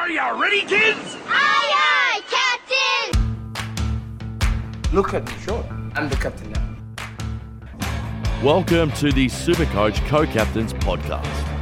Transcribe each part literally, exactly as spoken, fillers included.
Are you ready, kids? Aye, aye, Captain! Look at me, sure. I'm the captain now. Welcome to the Supercoach Co-Captains Podcast.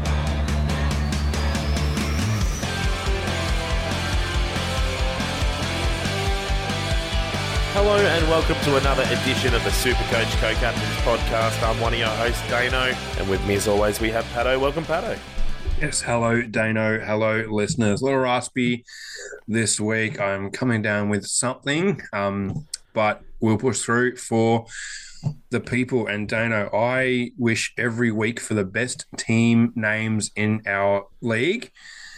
Hello and welcome to another edition of the Supercoach Co-Captains Podcast. I'm one of your hosts, Dano, and with me as always we have Pato. Welcome, Pato. Yes, hello, Dano. Hello, listeners. A little raspy this week. I'm coming down with something, um, but we'll push through for the people. And Dano, I wish every week for the best team names in our league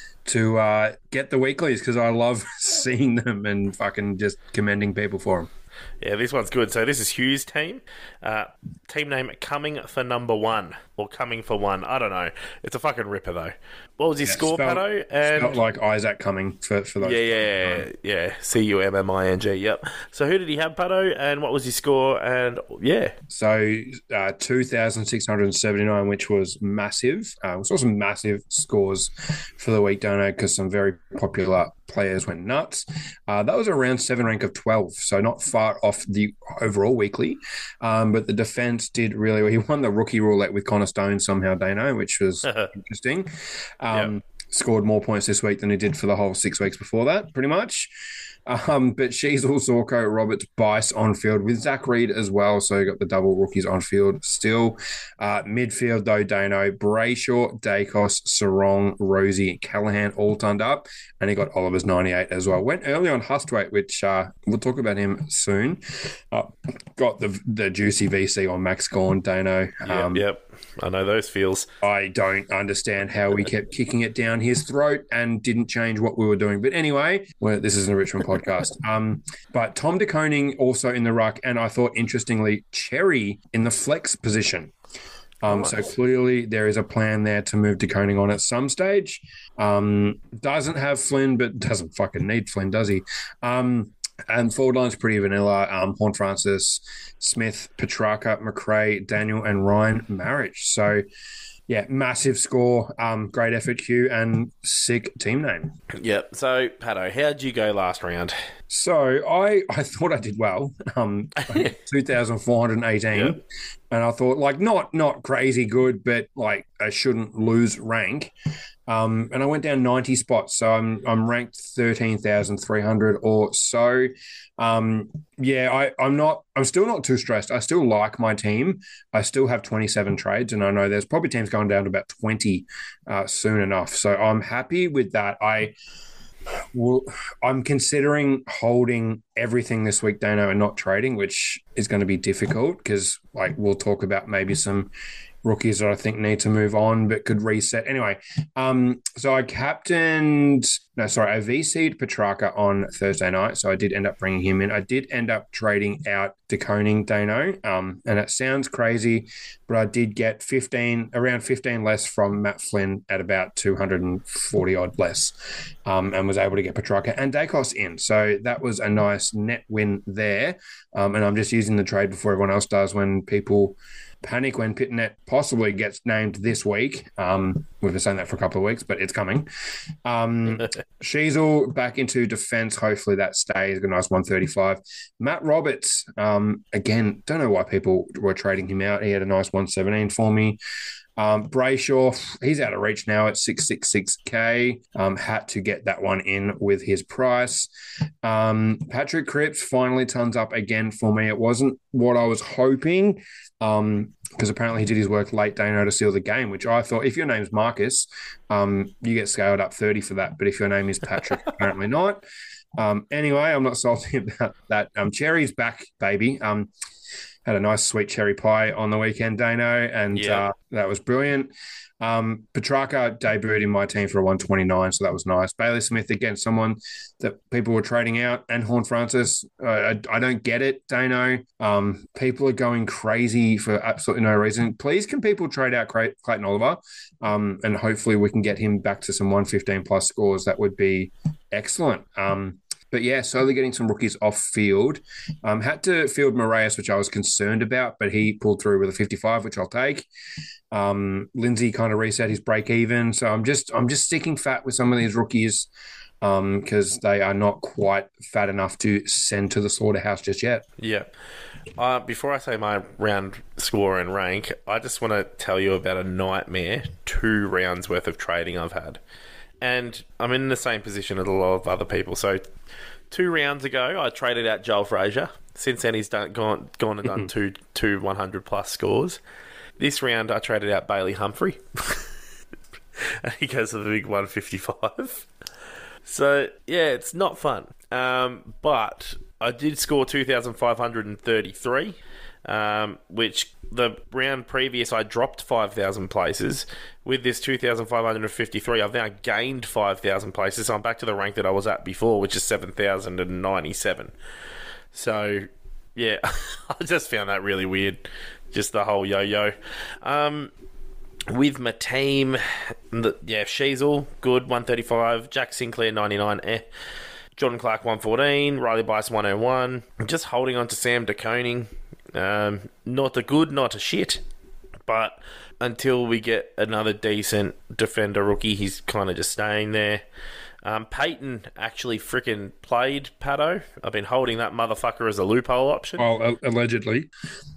to uh, get the weeklies because I love seeing them and fucking just commending people for them. Yeah, this one's good. So this is Hugh's team. Uh, team name Coming for Number One. Or Coming for One. I don't know. It's a fucking ripper, though. What was his Yeah, score, spelled, Pato? And spelled like Isaac Cumming for, for those. Yeah, yeah, yeah. yeah. C U M M I N G, yep. So who did he have, Pato? And what was his score? And yeah. So uh, two thousand six hundred seventy-nine, which was massive. Uh, we saw some massive scores for the week, Dano, because some very popular players went nuts. Uh, that was around seven rank of twelve, so not far off the overall weekly. Um, but the defense did really well. He won the rookie roulette with Connor Stone somehow, Dano, which was interesting. Um, yep. Scored more points this week than he did for the whole six weeks before that, pretty much. Um, but Sheasel, Zorko, Roberts, Bice on field with Zach Reed as well. So you got the double rookies on field still. Uh, midfield, though, Dano, Brayshaw, Dacos, Sarong, Rosie, Callahan all turned up. And he got Oliver's ninety-eight as well. Went early on Hustwaite, which uh, we'll talk about him soon. Uh, got the the juicy V C on Max Gorn, Dano. Um, yep, yep. I know those feels. I don't understand how we kept kicking it down his throat and didn't change what we were doing. But anyway, well, this is a Richmond podcast. Um, but Tom De Koning also in the ruck, and I thought, interestingly, Cherry in the flex position. Um, nice. So clearly there is a plan there to move De Koning on at some stage. Um, doesn't have Flynn, but doesn't fucking need Flynn, does he? Um, And forward line's pretty vanilla. Um, Horne-Francis, Smith, Petrarca, McRae, Daniel, and Ryan Marriage. So, yeah, massive score. Um, great effort, Q, and sick team name. Yep. So, Pato, how'd you go last round? So, I, I thought I did well. Um, two thousand four hundred eighteen. Yep. And I thought, like, not not crazy good, but, like, I shouldn't lose rank. Um, and I went down ninety spots, so I'm I'm ranked thirteen thousand three hundred or so. Um, yeah, I, I'm not. I'm still not too stressed. I still like my team. I still have twenty-seven trades, and I know there's probably teams going down to about twenty uh, soon enough. So I'm happy with that. I will. I'm considering holding everything this week, Dano, and not trading, which is going to be difficult because, like, we'll talk about maybe some rookies that I think need to move on but could reset. Anyway, um, so I captained, no, sorry, I V C'd Petrarca on Thursday night, so I did end up bringing him in. I did end up trading out De Koning, Dano, um, and it sounds crazy, but I did get fifteen, around fifteen less from Matt Flynn at about two hundred forty odd less, um, and was able to get Petrarca and Dacos in. So that was a nice net win there, um, and I'm just using the trade before everyone else does when people panic when Pitnet possibly gets named this week. Um, we've been saying that for a couple of weeks, but it's coming. Um, Sheasel back into defense. Hopefully that stays. Got a nice one thirty-five. Matt Roberts, um, again, don't know why people were trading him out. He had a nice one seventeen for me. Um, Brayshaw, he's out of reach now at six sixty-six K. Um, had to get that one in with his price. Um, Patrick Cripps finally turns up again for me. It wasn't what I was hoping because um, apparently he did his work late, Dano, to seal the game, which I thought if your name's Marcus, um, you get scaled up thirty for that. But if your name is Patrick, apparently not. Um, anyway, I'm not salty about that. Um, Cherry's back, baby. Um, Had a nice sweet cherry pie on the weekend, Dano, and yeah. uh, that was brilliant. Um, Petrarca debuted in my team for a one twenty-nine, so that was nice. Bailey Smith, again, someone that people were trading out, and Horne-Francis. Uh, I, I don't get it, Dano. Um, people are going crazy for absolutely no reason. Please, can people trade out Clayton Oliver? Um, and hopefully we can get him back to some one fifteen plus scores. That would be excellent. Um, But yeah, slowly getting some rookies off field. Um, had to field Moraes, which I was concerned about, but he pulled through with a fifty-five, which I'll take. Um, Lindsay kind of reset his break even, so I'm just I'm just sticking fat with some of these rookies. because they are not quite fat enough to send to the slaughterhouse just yet. Yeah. Uh, before I say my round score and rank, I just want to tell you about a nightmare two rounds worth of trading I've had. And I'm in the same position as a lot of other people. So two rounds ago, I traded out Joel Frazier. Since then, he's done gone gone and done two two one hundred plus scores. This round, I traded out Bailey Humphrey. And he goes to the big one fifty-five. So, yeah, it's not fun. Um, but I did score two thousand five hundred thirty-three, um, which the round previous I dropped five thousand places. With this two thousand five hundred fifty-three, I've now gained five thousand places. So I'm back to the rank that I was at before, which is seven thousand ninety-seven. So, yeah, I just found that really weird. Just the whole yo-yo. Um... With my team, the, yeah, Sheasel, good, one thirty-five. Jack Sinclair, ninety-nine, eh. Jordan Clark, one fourteen. Riley Bice, one oh one. Just holding on to Sam De Koning. Um, not a good, not a shit. But until we get another decent defender rookie, he's kind of just staying there. Um, Peyton actually freaking played Pato. I've been holding that motherfucker as a loophole option. Well, allegedly.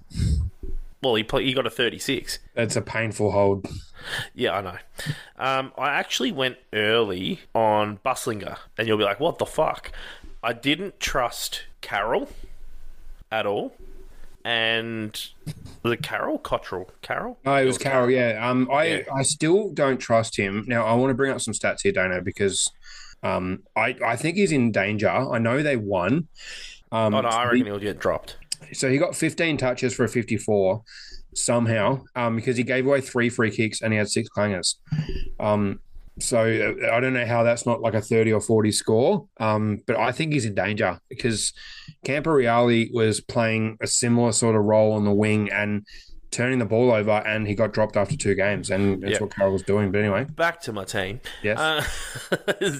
Well, he play, he got a thirty-six. That's a painful hold. Yeah, I know. Um, I actually went early on Buslinger, and you'll be like, what the fuck? I didn't trust Carroll at all. And was it Carroll? Cottrell? Carroll? No, it was Carroll, yeah. Um, I, Yeah. I still don't trust him. Now, I want to bring up some stats here, Dano, because um, I, I think he's in danger. I know they won. Um, Oh, no, I reckon he'll get dropped. So he got fifteen touches for a fifty-four somehow um, because he gave away three free kicks and he had six clangers. Um, so I don't know how that's not like a thirty or forty score, um, but I think he's in danger because Camporeale was playing a similar sort of role on the wing and turning the ball over, and he got dropped after two games, and that's Yep. what Carroll was doing. But anyway. Back to my team. Yes. Uh,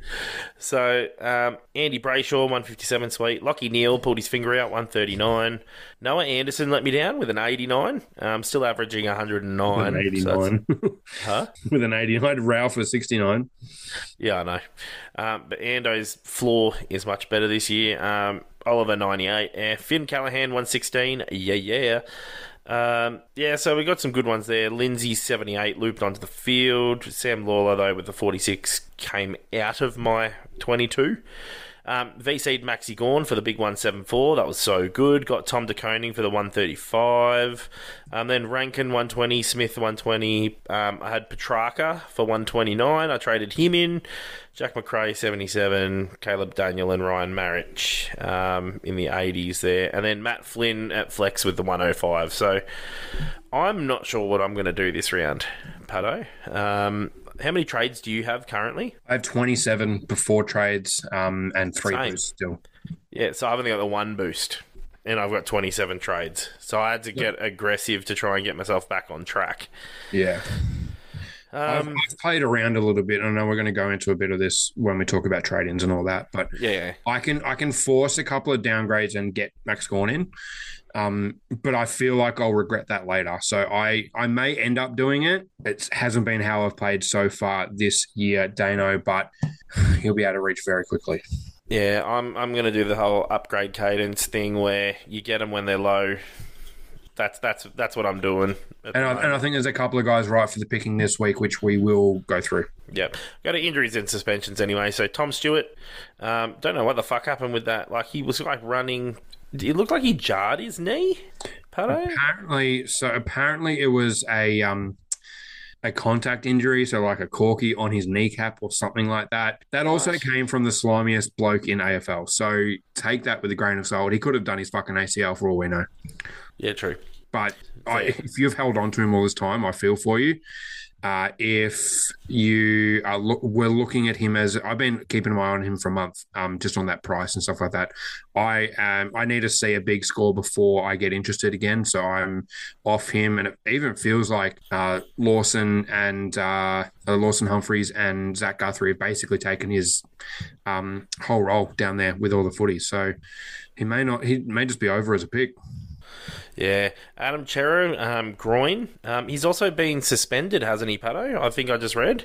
so, um, Andy Brayshaw, one fifty-seven, sweet. Lockie Neal pulled his finger out, one thirty-nine. Noah Anderson let me down with an eighty-nine. Um, still averaging one hundred nine. With an eighty-nine. So huh? With an eighty-nine. Ralph was sixty-nine. Yeah, I know. Um, but Ando's floor is much better this year. Um, Oliver, ninety-eight. Uh, Finn Callahan, one sixteen. Yeah, yeah. Um, yeah, so we got some good ones there. Lindsay, seventy-eight, looped onto the field. Sam Lawler, though, with the forty-six, came out of my twenty-two. Um, V C'd Maxi Gorn for the big one seventy-four. That was so good. Got Tom De Koning for the one thirty-five. Um, then Rankin, one twenty. Smith, one twenty. Um, I had Petrarca for one twenty-nine. I traded him in. Jack McRae, seventy-seven. Caleb Daniel and Ryan Marich um, in the eighties there. And then Matt Flynn at flex with the one oh five. So I'm not sure what I'm going to do this round, Pato. Um, how many trades do you have currently? I have twenty-seven before trades um, and three Same. boosts still. Yeah, so I've only got the one boost. And I've got twenty-seven trades. So I had to get aggressive to try and get myself back on track. Yeah. I've, Um, I've played around a little bit. I know we're going to go into a bit of this when we talk about trade-ins and all that, but yeah, yeah. I can I can force a couple of downgrades and get Max Gorn in, um, but I feel like I'll regret that later. So I, I may end up doing it. It hasn't been how I've played so far this year, Dano, but he'll be able to reach very quickly. Yeah, I'm I'm going to do the whole upgrade cadence thing where you get them when they're low. That's that's that's what I'm doing. And I, and I think there's a couple of guys right for the picking this week, which we will go through. Yep. Got to injuries and suspensions anyway. So Tom Stewart, um, don't know what the fuck happened with that. Like he was like running. It looked like he jarred his knee. Pato? Apparently, so apparently it was a um a contact injury, so like a corky on his kneecap or something like that. That also Nice. came from the slimiest bloke in A F L. So take that with a grain of salt. He could have done his fucking A C L for all we know. Yeah, true. But I, Fair. if you've held on to him all this time, I feel for you. Uh, if you are look, we're looking at him as I've been keeping an eye on him for a month, um, just on that price and stuff like that. I um, I need to see a big score before I get interested again. So I'm off him, and it even feels like uh, Lawson and uh, uh, Lawson Humphreys and Zach Guthrie have basically taken his um, whole role down there with all the footies. So he may not, he may just be over as a pick. Yeah, Adam Chero, um, groin. Um, he's also been suspended, hasn't he, Pato? I think I just read.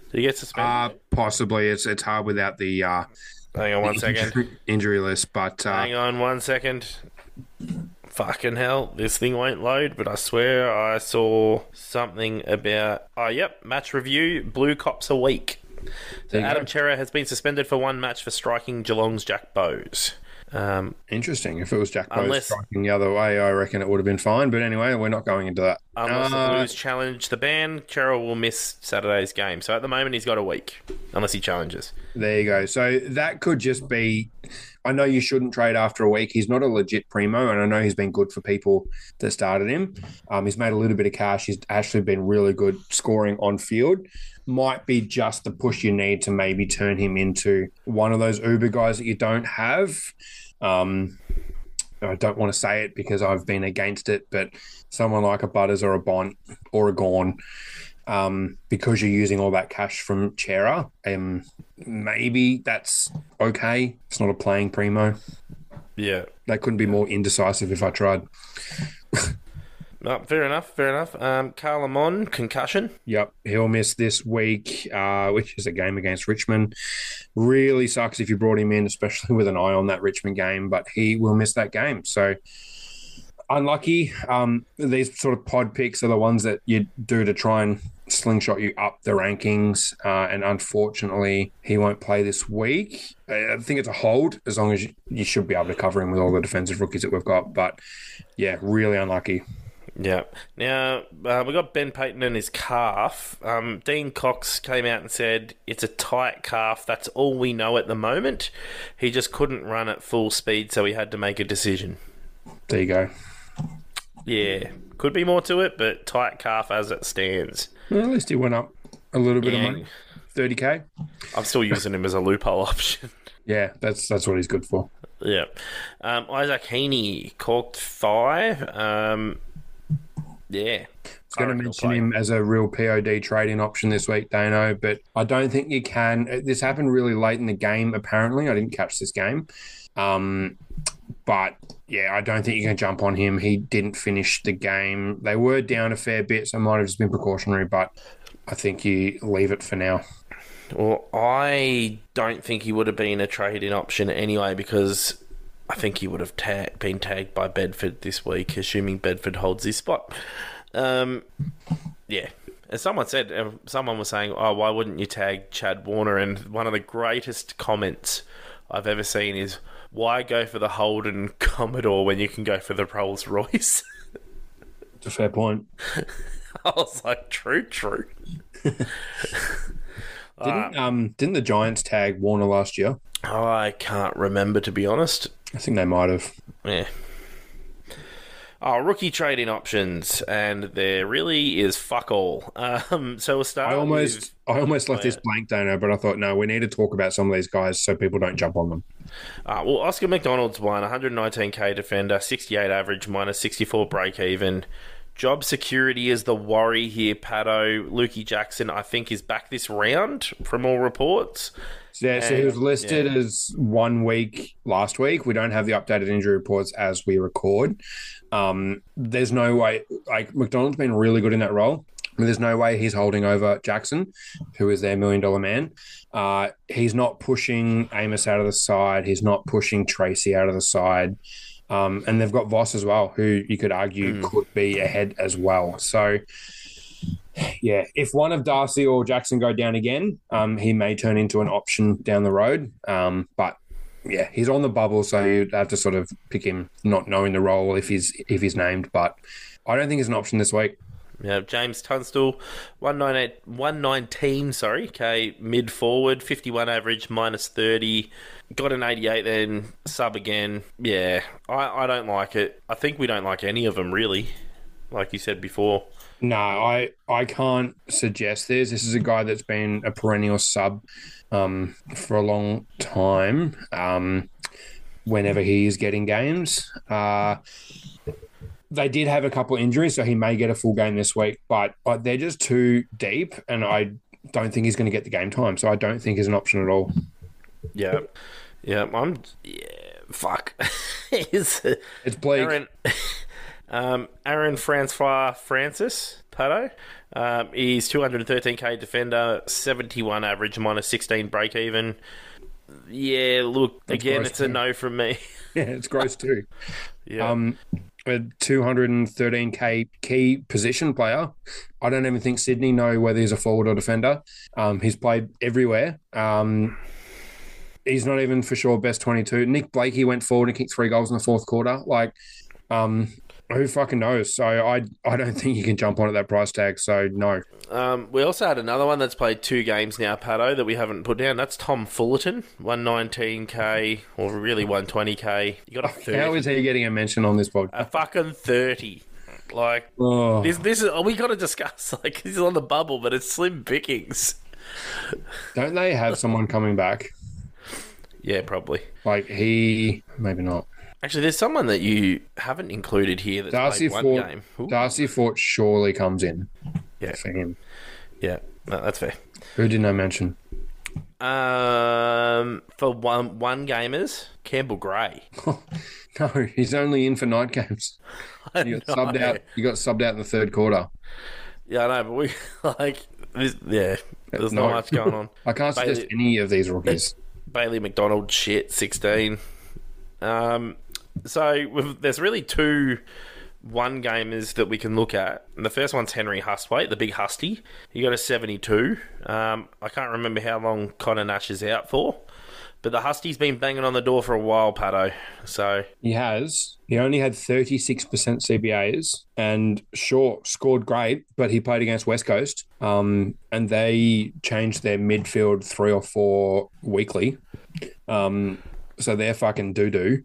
Did he get suspended? Uh, possibly. It's it's hard without the uh, Hang on one second. injury, injury list, but uh, Hang on one second. Fucking hell, this thing won't load, but I swear I saw something about... Oh, yep, match review, Blue Cops a week. So you Adam go. Chera has been suspended for one match for striking Geelong's Jack Bowes. Um, interesting. If it was Jack Bowes Unless- striking the other way, I reckon it would have been fine. But anyway, we're not going into that. unless the Uh, Blues challenge the ban, Chera will miss Saturday's game. So at the moment, he's got a week, unless he challenges. There you go. So that could just be... I know you shouldn't trade after a week. He's not a legit primo, and I know he's been good for people that started him. Um, he's made a little bit of cash. He's actually been really good scoring on field. Might be just the push you need to maybe turn him into one of those Uber guys that you don't have. Um, I don't want to say it because I've been against it, but someone like a Butters or a Bont or a Gorn, um, because you're using all that cash from Chera, um, maybe that's okay. It's not a playing primo. Yeah. They couldn't be more indecisive if I tried. No, fair enough, fair enough. Um, Carl Amon, concussion. Yep, he'll miss this week, uh, which is a game against Richmond. Really sucks if you brought him in, especially with an eye on that Richmond game, but he will miss that game. So unlucky. Um, these sort of pod picks are the ones that you do to try and slingshot you up the rankings, uh, and unfortunately, he won't play this week. I think it's a hold, as long as you, you should be able to cover him with all the defensive rookies that we've got. But yeah, really unlucky. Yeah. Now, uh, we got Ben Payton and his calf. Um, Dean Cox came out and said, it's a tight calf. That's all we know at the moment. He just couldn't run at full speed, so he had to make a decision. There you go. Yeah. Could be more to it, but tight calf as it stands. Well, at least he went up a little bit Yeah. of money. thirty K. I'm still using him as a loophole option. Yeah, that's that's what he's good for. Yeah. Um, Isaac Heaney, corked thigh. Um, yeah. I was going to mention him as a real P O D trading option this week, Dano, but I don't think you can. This happened really late in the game, apparently. I didn't catch this game. Um, but, yeah, I don't think you can jump on him. He didn't finish the game. They were down a fair bit, so it might have just been precautionary, but I think you leave it for now. Well, I don't think he would have been a trade-in option anyway, because I think he would have ta- been tagged by Bedford this week, assuming Bedford holds his spot. Um, yeah. As someone said, uh, someone was saying, oh, why wouldn't you tag Chad Warner? And one of the greatest comments I've ever seen is, why go for the Holden Commodore when you can go for the Rolls Royce? It's a fair point. I was like, true, true. Didn't um didn't the Giants tag Warner last year? I can't remember, to be honest. I think they might have. Yeah. Oh, rookie trading options, and there really is fuck all. Um, so we'll start. I almost with, I almost left Oh, yeah. this blank, Dano, but I thought, no, we need to talk about some of these guys so people don't jump on them. uh, well, Oscar McDonald's won one hundred nineteen K defender, sixty-eight average, minus sixty-four break even. Job security is the worry here, Pato. Lukey Jackson, I think, is back this round from all reports. Yeah, so he was And- listed yeah. as one week last week. We don't have the updated injury reports as we record. Um, there's no way, like, McDonald's been really good in that role. But there's no way he's holding over Jackson, who is their million dollar man. Uh, he's not pushing Amos out of the side. He's not pushing Tracy out of the side. Um, and they've got Voss as well, who you could argue could be ahead as well. So, yeah, if one of Darcy or Jackson go down again, um, he may turn into an option down the road. Um, but yeah, he's on the bubble, so you'd have to sort of pick him, not knowing the role if he's if he's named. But I don't think he's an option this week. Yeah, James Tunstall, one ninety-eight, one nineteen, sorry, K, mid forward, fifty-one average, minus thirty. Got an eighty-eight then, sub again. Yeah, I, I don't like it. I think we don't like any of them, really, like you said before. No, I I can't suggest this. This is a guy that's been a perennial sub um, for a long time. Um, whenever he is getting games, uh, they did have a couple injuries, so he may get a full game this week. But, but they're just too deep, and I don't think he's going to get the game time. So I don't think he's an option at all. Yeah, yeah, I'm. Yeah, fuck. Is It's bleak. Aaron, um, Aaron Francois Francis, Pato. Um, he's two hundred thirteen k defender, seventy-one average, minus sixteen break even. Yeah, look, That's again, gross it's a too. no from me. Yeah, it's gross too. Yeah. Um, a two hundred thirteen k key position player. I don't even think Sydney know whether he's a forward or defender. Um, he's played everywhere. Um, he's not even for sure best twenty-two. Nick Blakey went forward and kicked three goals in the fourth quarter. Like, um, who fucking knows? So I I don't think you can jump on at that price tag. So no. Um, we also had another one that's played two games now, Pato, that we haven't put down. That's Tom Fullerton, one nineteen k, or really one twenty k. You got a thirty. How is he getting a mention on this podcast? A fucking thirty. Like, Oh. this, this is, we got to discuss, like, he's on the bubble, but it's slim pickings. Don't they have someone coming back? Yeah, probably. Like he, maybe not. Actually, there's someone that you haven't included here that's Darcy played one Fort. game. Ooh. Darcy Fort surely comes in. Yeah. For him. Yeah, no, that's fair. Who didn't I mention? Um, for one one gamers, Campbell Gray. No, he's only in for night games. I You got know. subbed out. You got subbed out in the third quarter. Yeah, I know, but we like this, yeah. There's No. not much going on. I can't suggest Bailey- any of these rookies. Bailey McDonald, shit, sixteen. Um, so we've, there's really two one gamers that we can look at. And the first one's Henry Hustwaite, the big Husty. He got a seventy-two. Um, I can't remember how long Connor Nash is out for, but the Husty's been banging on the door for a while, Pato. So He has. He only had thirty-six percent C B As and sure, scored great, but he played against West Coast um, and they changed their midfield three or four weekly. Um, so they're fucking doo-doo.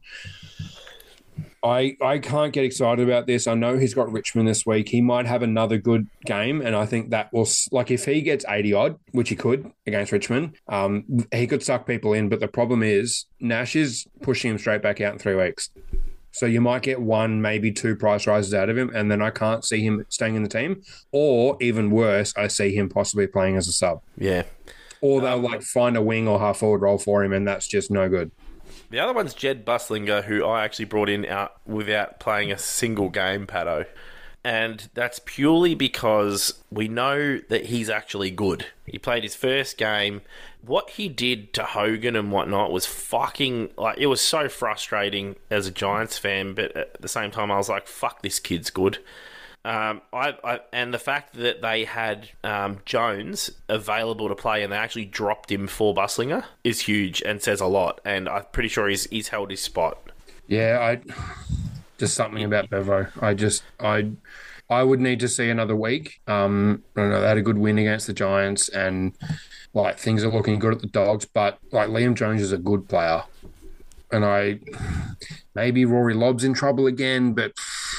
I, I can't get excited about this. I know he's got Richmond this week. He might have another good game, and I think that will, like, if he gets eighty odd, which he could against Richmond, um, he could suck people in. But the problem is Nash is pushing him straight back out in three weeks. So you might get one, maybe two price rises out of him, and then I can't see him staying in the team. Or even worse, I see him possibly playing as a sub. yeah. Or they'll like find a wing or half forward role for him, and that's just no good. The other one's Jed Buslinger, who I actually brought in out without playing a single game, Pato. And that's purely because we know that he's actually good. He played his first game. What he did to Hogan and whatnot was fucking... like, it was so frustrating as a Giants fan, but at the same time I was like, fuck, this kid's good. Um, I, I and the fact that they had um, Jones available to play and they actually dropped him for Buslinger is huge and says a lot. And I'm pretty sure he's he's held his spot. Yeah, I just something about Bevo. I just I I would need to see another week. Um, I don't know, they had a good win against the Giants, and like things are looking good at the Dogs. But like Liam Jones is a good player, and I maybe Rory Lobb's in trouble again, but.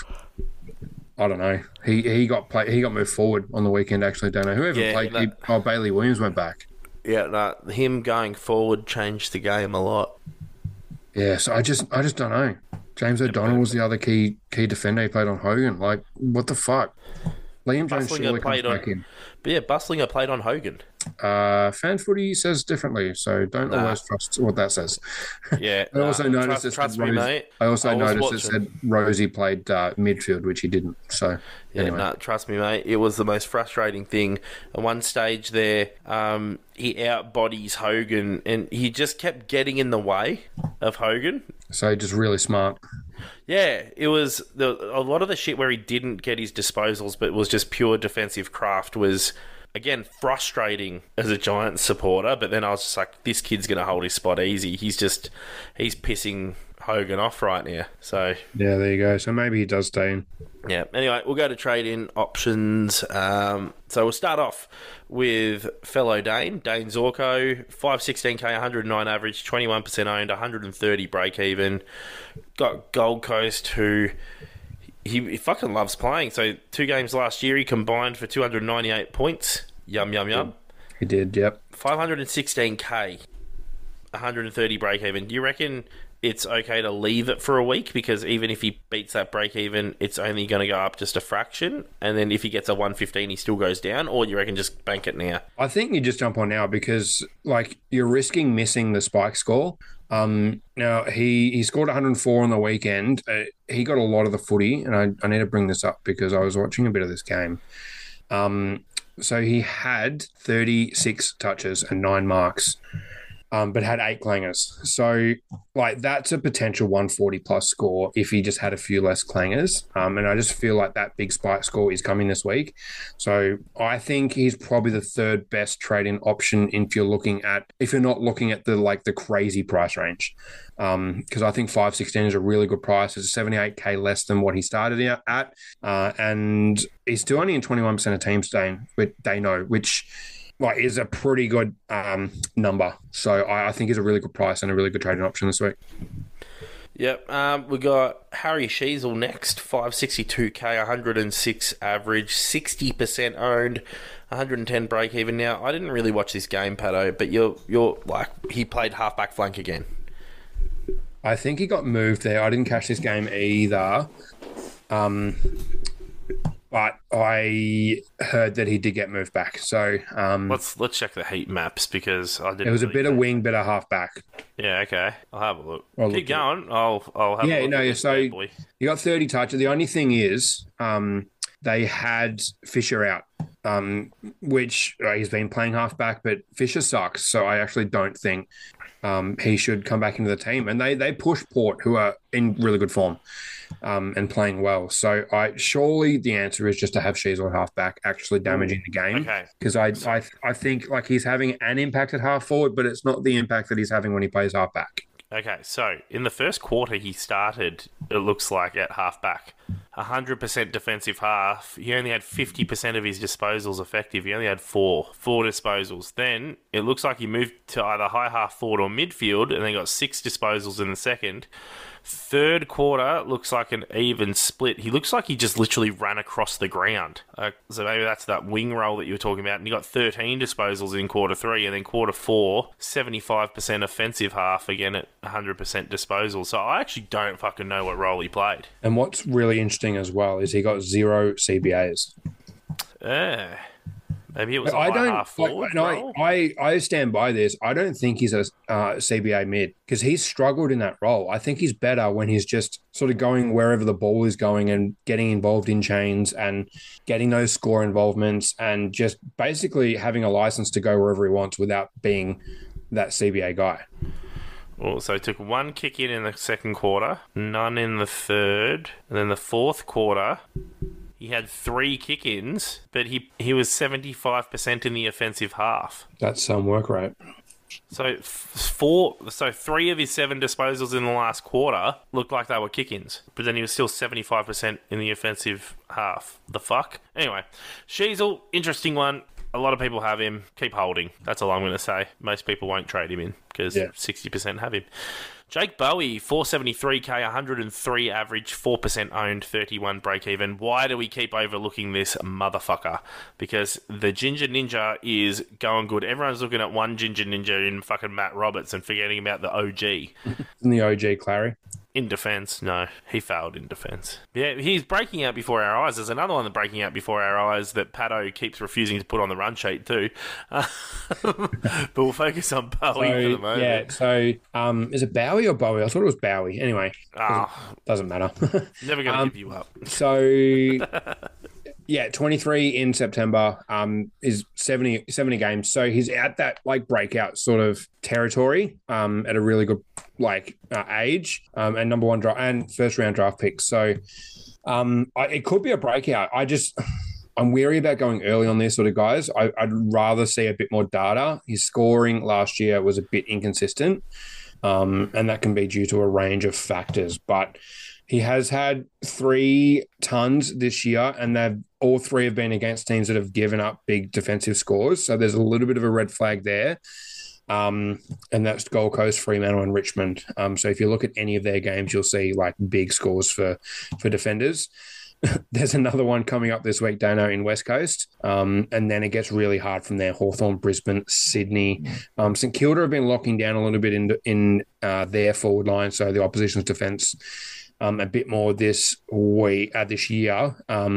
I don't know. He he got play, he got moved forward on the weekend. Actually, don't know whoever Yeah, played. that- He, oh, Bailey Williams went back. Yeah, no, him going forward changed the game a lot. Yeah, so I just I just don't know. James O'Donnell was the other key key defender. He played on Hogan. Like, what the fuck? Liam Jones Buslinger surely comes played on- back in. But yeah, Buslinger played on Hogan. Uh, fan footy says differently, so don't Nah. always trust what that says. Yeah, I also nah, noticed trust, it trust said me, Rose- mate. I also I was noticed it watching. said Rosie played uh, midfield, which he didn't. So Yeah, anyway, no, trust me, mate. It was the most frustrating thing. At one stage there, um, he outbodies Hogan, and he just kept getting in the way of Hogan. so just really smart. Yeah, it was the, a lot of the shit where he didn't get his disposals, but was just pure defensive craft. Was again frustrating as a Giants supporter. But then I was just like, this kid's going to hold his spot easy. He's just he's pissing Hogan off right now. So Yeah, there you go. So maybe he does stay in. yeah. Anyway, we'll go to trade-in options. Um, so we'll start off with fellow Dane, Dane Zorko, five sixteen k, one hundred nine average, twenty-one percent owned, one hundred thirty break-even. Got Gold Coast, who he, he fucking loves playing. So two games last year, he combined for two hundred ninety-eight points. Yum, yum, yum. He did. Yep. five hundred sixteen k, one hundred thirty break-even. Do you reckon it's okay to leave it for a week? Because even if he beats that break-even, it's only going to go up just a fraction. And then if he gets a one fifteen, he still goes down? Or you reckon just bank it now? I think you just jump on now because, like, you're risking missing the spike score. Um, now, he, he scored one hundred four on the weekend. Uh, he got a lot of the footy, and I, I need to bring this up because I was watching a bit of this game. Um, so he had thirty-six touches and nine marks, um, but had eight clangers. So, like, that's a potential one forty plus score if he just had a few less clangers. Um, and I just feel like that big spike score is coming this week. So I think he's probably the third best trading option if you're looking at, if you're not looking at the, like, the crazy price range. Um, because I think five sixteen is a really good price. It's seventy-eight K less than what he started out at. Uh, and he's still only in twenty-one percent of teams they, they know, which like is a pretty good um, number. So I, I think he's a really good price and a really good trading option this week. Yep. Um, we got Harry Sheezel next, five sixty-two K, one hundred six average, sixty percent owned, one hundred ten break even. Now, I didn't really watch this game, Pato, but you're, you're like, he played halfback flank again. I think he got moved there. I didn't catch this game either. Um, but I heard that he did get moved back. So um, let's let's check the heat maps because I didn't. It was really a bit know. of wing, bit of halfback. Yeah, okay. I'll have a look. I'll Keep look going. I'll I'll have yeah, a look. no, at this so bad boy. you got thirty touches. The only thing is, um, they had Fisher out, um, which uh, he's been playing halfback, but Fisher sucks. So I actually don't think um, he should come back into the team. And they they push Port, who are in really good form um, and playing well. So I surely the answer is just to have Sheezel at halfback, actually damaging the game. Okay. Because I, I I think like he's having an impact at half forward, but it's not the impact that he's having when he plays halfback. Okay, so in the first quarter he started, it looks like, at halfback. one hundred percent defensive half. He only had fifty percent of his disposals effective. He only had four. Four disposals. Then it looks like he moved to either high half forward or midfield and then got six disposals in the second. Third quarter looks like an even split. He looks like he just literally ran across the ground. Uh, so maybe that's that wing roll that you were talking about. And he got thirteen disposals in quarter three. And then quarter four, seventy-five percent offensive half, again at one hundred percent disposal. So I actually don't fucking know what role he played. And what's really interesting as well is he got zero C B As. Yeah. Maybe it was a I high don't. half forward Like, role. no, I I stand by this. I don't think he's a uh, C B A mid because he's struggled in that role. I think he's better when he's just sort of going wherever the ball is going and getting involved in chains and getting those score involvements and just basically having a license to go wherever he wants without being that C B A guy. Well, so he took one kick in in the second quarter, none in the third, and then the fourth quarter. He had three kick-ins, but he he was seventy-five percent in the offensive half. That's some work rate. So f- four, so three of his seven disposals in the last quarter looked like they were kick-ins, but then he was still seventy-five percent in the offensive half. The fuck? Anyway, Sheezel, interesting one. A lot of people have him. Keep holding. That's all I'm going to say. Most people won't trade him in because Yeah. sixty percent have him. Jake Bowie, four seventy-three K, one hundred three average, four percent owned, thirty-one break even. Why do we keep overlooking this motherfucker? Because the Ginger Ninja is going good. Everyone's looking at one Ginger Ninja in fucking Matt Roberts and forgetting about the O G. In the O G, Clary. In defence, no. He failed in defence. Yeah, he's breaking out before our eyes. There's another one that's breaking out before our eyes that Pato keeps refusing to put on the run sheet too. Uh, but we'll focus on Bowie So, for the moment. yeah, so um, is it Bowie or Bowie? I thought it was Bowie. Anyway, Ah, doesn't matter. never going to Um, give you up. So, yeah, twenty-three in September um, is seventy, seventy games. So he's at that like breakout sort of territory um, at a really good like uh, age um, and number one draft and first round draft pick. So um, I, it could be a breakout. I just I'm weary about going early on these sort of guys. I, I'd rather see a bit more data. His scoring last year was a bit inconsistent, um, and that can be due to a range of factors. But he has had three tons this year, and they've all three have been against teams that have given up big defensive scores. So there's a little bit of a red flag there. Um, and that's Gold Coast, Fremantle, and Richmond. Um, so if you look at any of their games, you'll see like big scores for for defenders. There's another one coming up this week, Dano, in West Coast. Um, and then it gets really hard from there. Hawthorn, Brisbane, Sydney. Um, St Kilda have been locking down a little bit in, in uh, their forward line, so the opposition's defence um, a bit more this week, uh, this year. Um,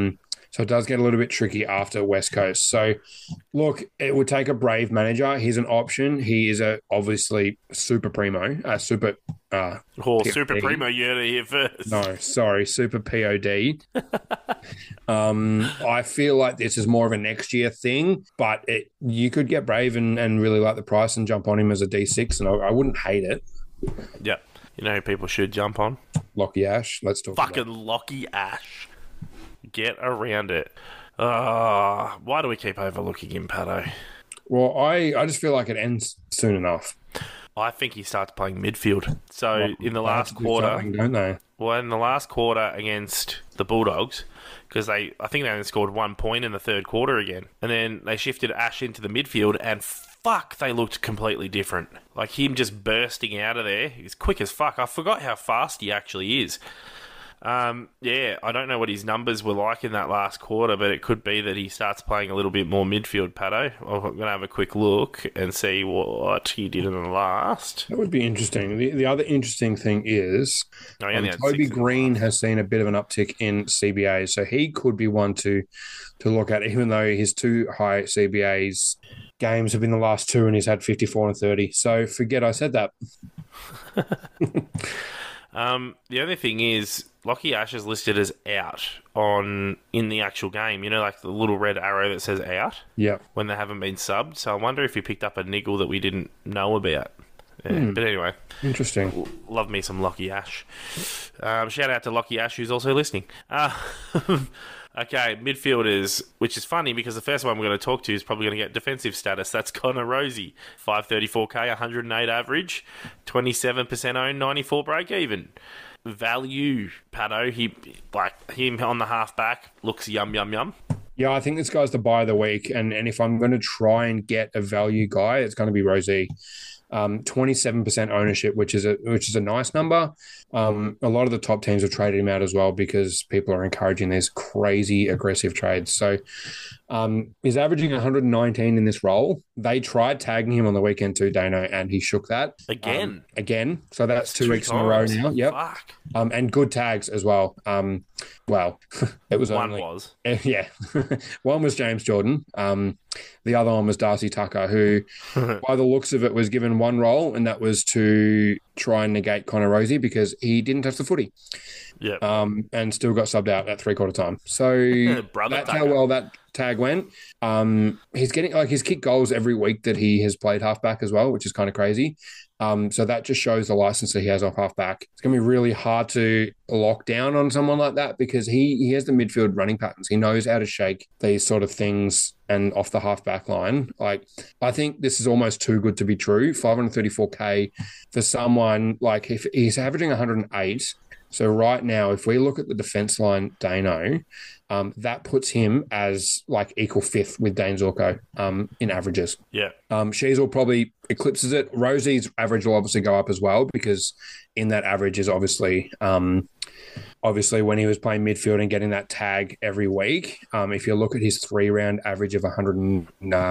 So it does get a little bit tricky after West Coast. So look, it would take a brave manager. He's an option. He is a obviously super primo, uh, super. Uh, Or P O D. Super Primo, you heard it here first. No, sorry, super P O D. um, I feel like this is more of a next year thing, but it, you could get brave and, and really like the price and jump on him as a D six, and I, I wouldn't hate it. Yep. You know who people should jump on? Lockie Ash. Let's talk. Fucking about it. Lockie Ash. Get around it. Uh, why do we keep overlooking him, Pato? Well, I, I just feel like it ends soon enough. I think he starts playing midfield. So Well, in the they have last to do quarter, something, don't they? well, in the last quarter against the Bulldogs, because they, I think they only scored one point in the third quarter again, and then they shifted Ash into the midfield, and fuck, they looked completely different. Like him just bursting out of there, he's quick as fuck. I forgot how fast he actually is. Um, yeah, I don't know what his numbers were like in that last quarter, but it could be that he starts playing a little bit more midfield, Pato. I'm going to have a quick look and see what he did in the last. That would be interesting. The, the other interesting thing is No, he um, only had Toby six in the Green last. has seen a bit of an uptick in C B A, so he could be one to to look at, even though his two high C B A's games have been the last two and he's had fifty-four and thirty. So forget I said that. Um, the other thing is, Lockie Ash is listed as out on in the actual game. You know, like the little red arrow that says out Yeah. when they haven't been subbed. So I wonder if he picked up a niggle that we didn't know about. Yeah, Hmm. But anyway, Interesting. l- love me some Lockie Ash. Um, shout out to Lockie Ash, who's also listening. Uh, okay, midfielders, which is funny because the first one we're going to talk to is probably going to get defensive status. That's Connor Rosie, five thirty-four K, one hundred eight average, twenty-seven percent owned, ninety-four break even. Value, Pato, he like him on the half back looks yum yum yum. Yeah, I think this guy's the buy of the week, and and if I'm going to try and get a value guy, it's going to be Rosie. Um, twenty-seven percent ownership, which is a which is a nice number. Um, a lot of the top teams have traded him out as well because people are encouraging these crazy aggressive trades. So um, he's averaging one hundred nineteen in this role. They tried tagging him on the weekend too, Dano, and he shook that Again? Um, again. So that's two, Two weeks in a row times. now. Yep. Fuck. Um, and good tags as well. Um, well, it was One only was. uh, yeah. One was James Jordan. Um, the other one was Darcy Tucker, who, by the looks of it, was given one role, and that was to try and negate Connor Rosie because he didn't touch the footy, Yeah. um, and still got subbed out at three quarter time. So Brother that's how Tucker. well that tag went. Um, he's getting like he's kicked goals every week that he has played halfback as well, which is kind of crazy. Um, so that just shows the license that he has off halfback. It's going to be really hard to lock down on someone like that because he he has the midfield running patterns. He knows how to shake these sort of things and off the halfback line. Like, I think this is almost too good to be true. five hundred thirty-four K for someone like if he's averaging one hundred eight. So right now, if we look at the defense line, Dano, um, that puts him as like equal fifth with Dane Zorko um, in averages. Yeah. Um, Sheasel probably eclipses it. Rosie's average will obviously go up as well because in that average is obviously um, obviously when he was playing midfield and getting that tag every week. Um, if you look at his three round average of one hundred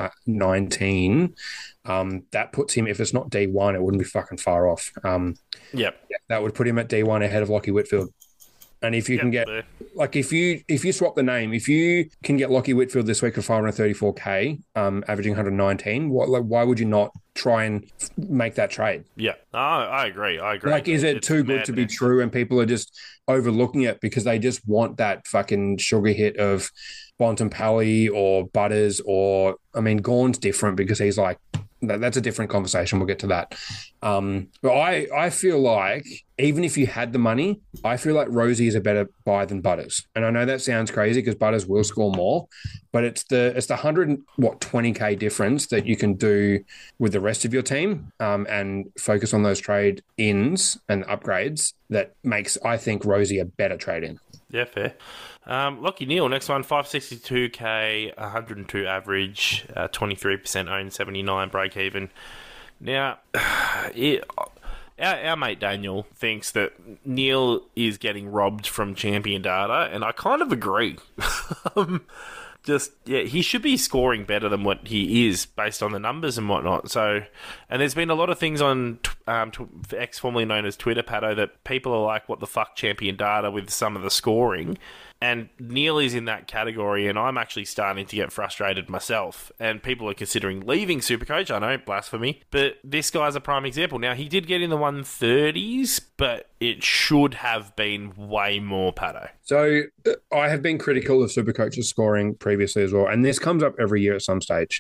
nineteen, um, that puts him, if it's not D one, it wouldn't be fucking far off. Um, Yep. that would put him at D one ahead of Lockie Whitfield. And if you Yep, can get there. like if you if you swap the name, if you can get Lockie Whitfield this week for five hundred thirty-four K, um, averaging one hundred nineteen, what like why would you not try and make that trade? Yeah. Oh, I agree. I agree. Like, is it It's too good to be madness. true, and people are just overlooking it because they just want that fucking sugar hit of Bontempelli or Butters or I mean Gorn's different because he's like that, that's a different conversation. We'll get to that. Um, but I I feel like even if you had the money, I feel like Rosie is a better buy than Butters. And I know that sounds crazy because Butters will score more, but it's the it's the hundred what twenty K difference that you can do with the rest of your team um, and focus on those trade ins and upgrades that makes I think Rosie a better trade in. Yeah, fair. Um, Lockie Neal, next one, five sixty-two K, one hundred two average, uh, twenty-three percent owned, seventy-nine break even. Now, it, our, our mate Daniel thinks that Neal is getting robbed from champion data, and I kind of agree. um, just, yeah, he should be scoring better than what he is based on the numbers and whatnot. So, and there's been a lot of things on um, X, formerly known as Twitter, Pato, that people are like, what the fuck, champion data with some of the scoring. And Neil is in that category, and I'm actually starting to get frustrated myself. And people are considering leaving Supercoach. I know, blasphemy. But this guy's a prime example. Now, he did get in the one thirties, but it should have been way more, Pato. So uh, I have been critical of Supercoach's scoring previously as well, and this comes up every year at some stage.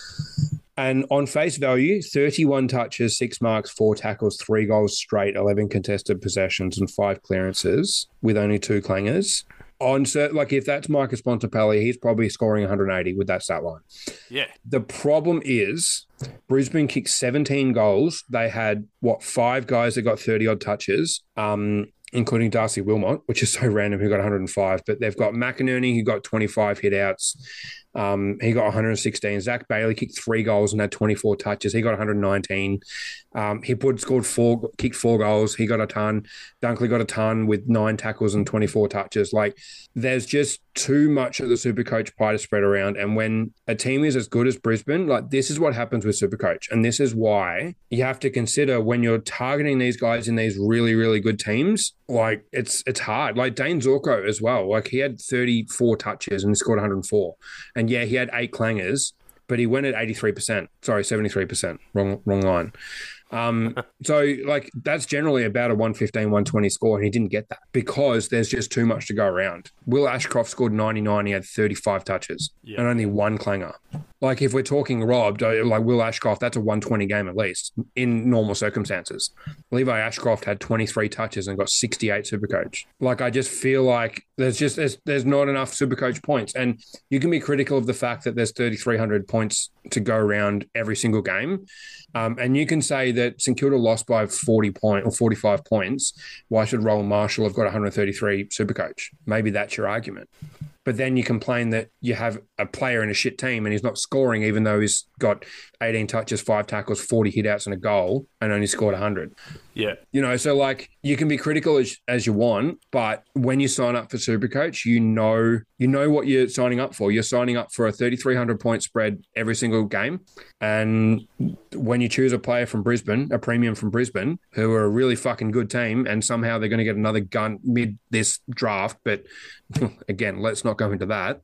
And on face value, thirty-one touches, six marks, four tackles, three goals straight, eleven contested possessions, and five clearances with only two clangers. On cert, like if that's Marcus Bontempelli, he's probably scoring one hundred eighty with that stat line. Yeah. The problem is Brisbane kicked seventeen goals. They had, what, five guys that got thirty-odd touches, um, including Darcy Wilmot, which is so random, who got one hundred five. But they've got McInerney, who got twenty-five hit-outs. Um, he got one hundred sixteen. Zach Bailey kicked three goals and had twenty-four touches. He got one hundred nineteen. Um, he put scored four, kicked four goals. He got a ton. Dunkley got a ton with nine tackles and twenty-four touches. Like, there's just too much of the Supercoach pie to spread around. And when a team is as good as Brisbane, like, this is what happens with Supercoach. And this is why you have to consider when you're targeting these guys in these really, really good teams, like, it's it's hard. Like, Dane Zorko as well. Like, he had thirty-four touches and scored one hundred four. And yeah, he had eight clangers, but he went at eighty-three percent. Sorry, seventy-three percent. Wrong wrong line. Um, so, like, that's generally about a one fifteen, one twenty score, and he didn't get that because there's just too much to go around. Will Ashcroft scored ninety-nine. He had thirty-five touches Yeah. and only one clanger. Like, if we're talking robbed, like Will Ashcroft, that's a one twenty game at least in normal circumstances. Levi Ashcroft had twenty-three touches and got sixty-eight Supercoach. Like, I just feel like there's just there's, there's not enough Supercoach points. And you can be critical of the fact that there's thirty-three hundred points to go around every single game. Um, and you can say that St Kilda lost by forty point or forty-five points. Why should Rowan Marshall have got one hundred thirty-three Supercoach? Maybe that's your argument. But then you complain that you have a player in a shit team and he's not scoring, even though he's got eighteen touches, five tackles, forty hit-outs and a goal and only scored one hundred. Yeah. You know, so, like, you can be critical as, as you want, but when you sign up for Supercoach, you know you know what you're signing up for. You're signing up for a thirty-three hundred point spread every single game. And when you choose a player from Brisbane, a premium from Brisbane, who are a really fucking good team, and somehow they're going to get another gun mid this draft, but again, let's not go into that.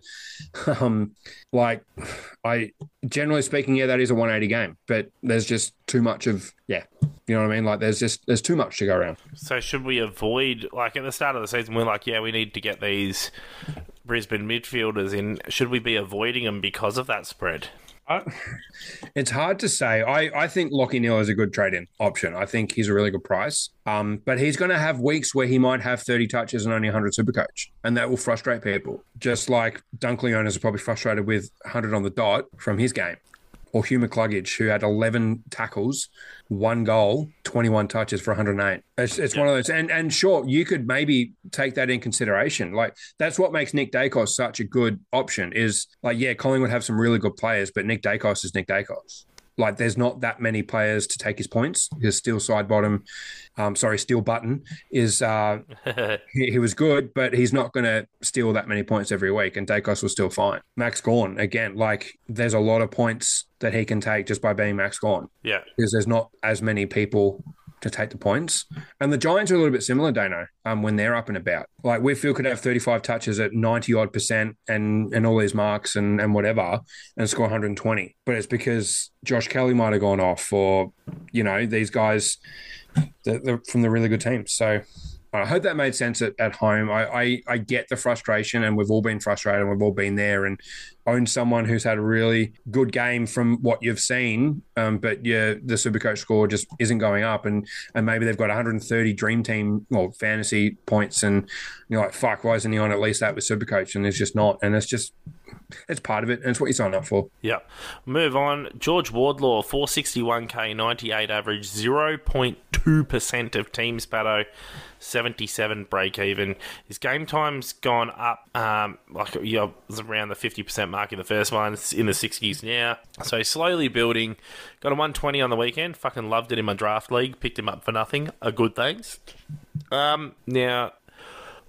Um, like, I generally speaking, yeah, that is a one eighty game, but there's just too much of, yeah, you know what I mean? Like, there's just, there's too much to go around. So should we avoid, like, at the start of the season, we're like, yeah, we need to get these Brisbane midfielders in. Should we be avoiding them because of that spread? Uh, it's hard to say. I, I think Lachie Neale is a good trade-in option. I think he's a really good price. Um, but he's going to have weeks where he might have thirty touches and only one hundred Supercoach, and that will frustrate people. Just like Dunkley owners are probably frustrated with one hundred on the dot from his game. Or Hugh McCluggage, who had eleven tackles, one goal, twenty-one touches for one hundred eight. It's, it's yeah. one of those. And, and sure, you could maybe take that in consideration. Like, that's what makes Nick Dacos such a good option is, like, yeah, Collingwood have some really good players, but Nick Dacos is Nick Dacos. Like, there's not that many players to take his points. His Steel side bottom, um, sorry, Steel button is uh, he, he was good, but he's not going to steal that many points every week. And Dacos was still fine. Max Gawn, again, like, there's a lot of points that he can take just by being Max Gawn. Yeah, because there's not as many people to take the points. And the Giants are a little bit similar, Dano, um, when they're up and about. Like, Whitfield could have thirty-five touches at ninety-odd percent and, and all these marks and, and whatever and score one hundred twenty. But it's because Josh Kelly might have gone off or, you know, these guys they're, they're from the really good teams. So I hope that made sense at, at home. I, I, I get the frustration, and we've all been frustrated and we've all been there and owned someone who's had a really good game from what you've seen, um, but yeah, the Supercoach score just isn't going up, and and maybe they've got one hundred thirty Dream Team or fantasy points, and you're like, fuck, why isn't he on at least that with Supercoach? And it's just not, and it's just, it's part of it, and it's what you sign up for. Yeah. Move on. George Wardlaw, four sixty-one K, ninety-eight average, zero point two percent of teams, Pato, seventy-seven break even. His game time's gone up, um, like, you know, it was around the fifty percent mark in the first one. It's in the sixties now. So slowly building. Got a one twenty on the weekend. Fucking loved it in my draft league. Picked him up for nothing. A good thanks. Um, now,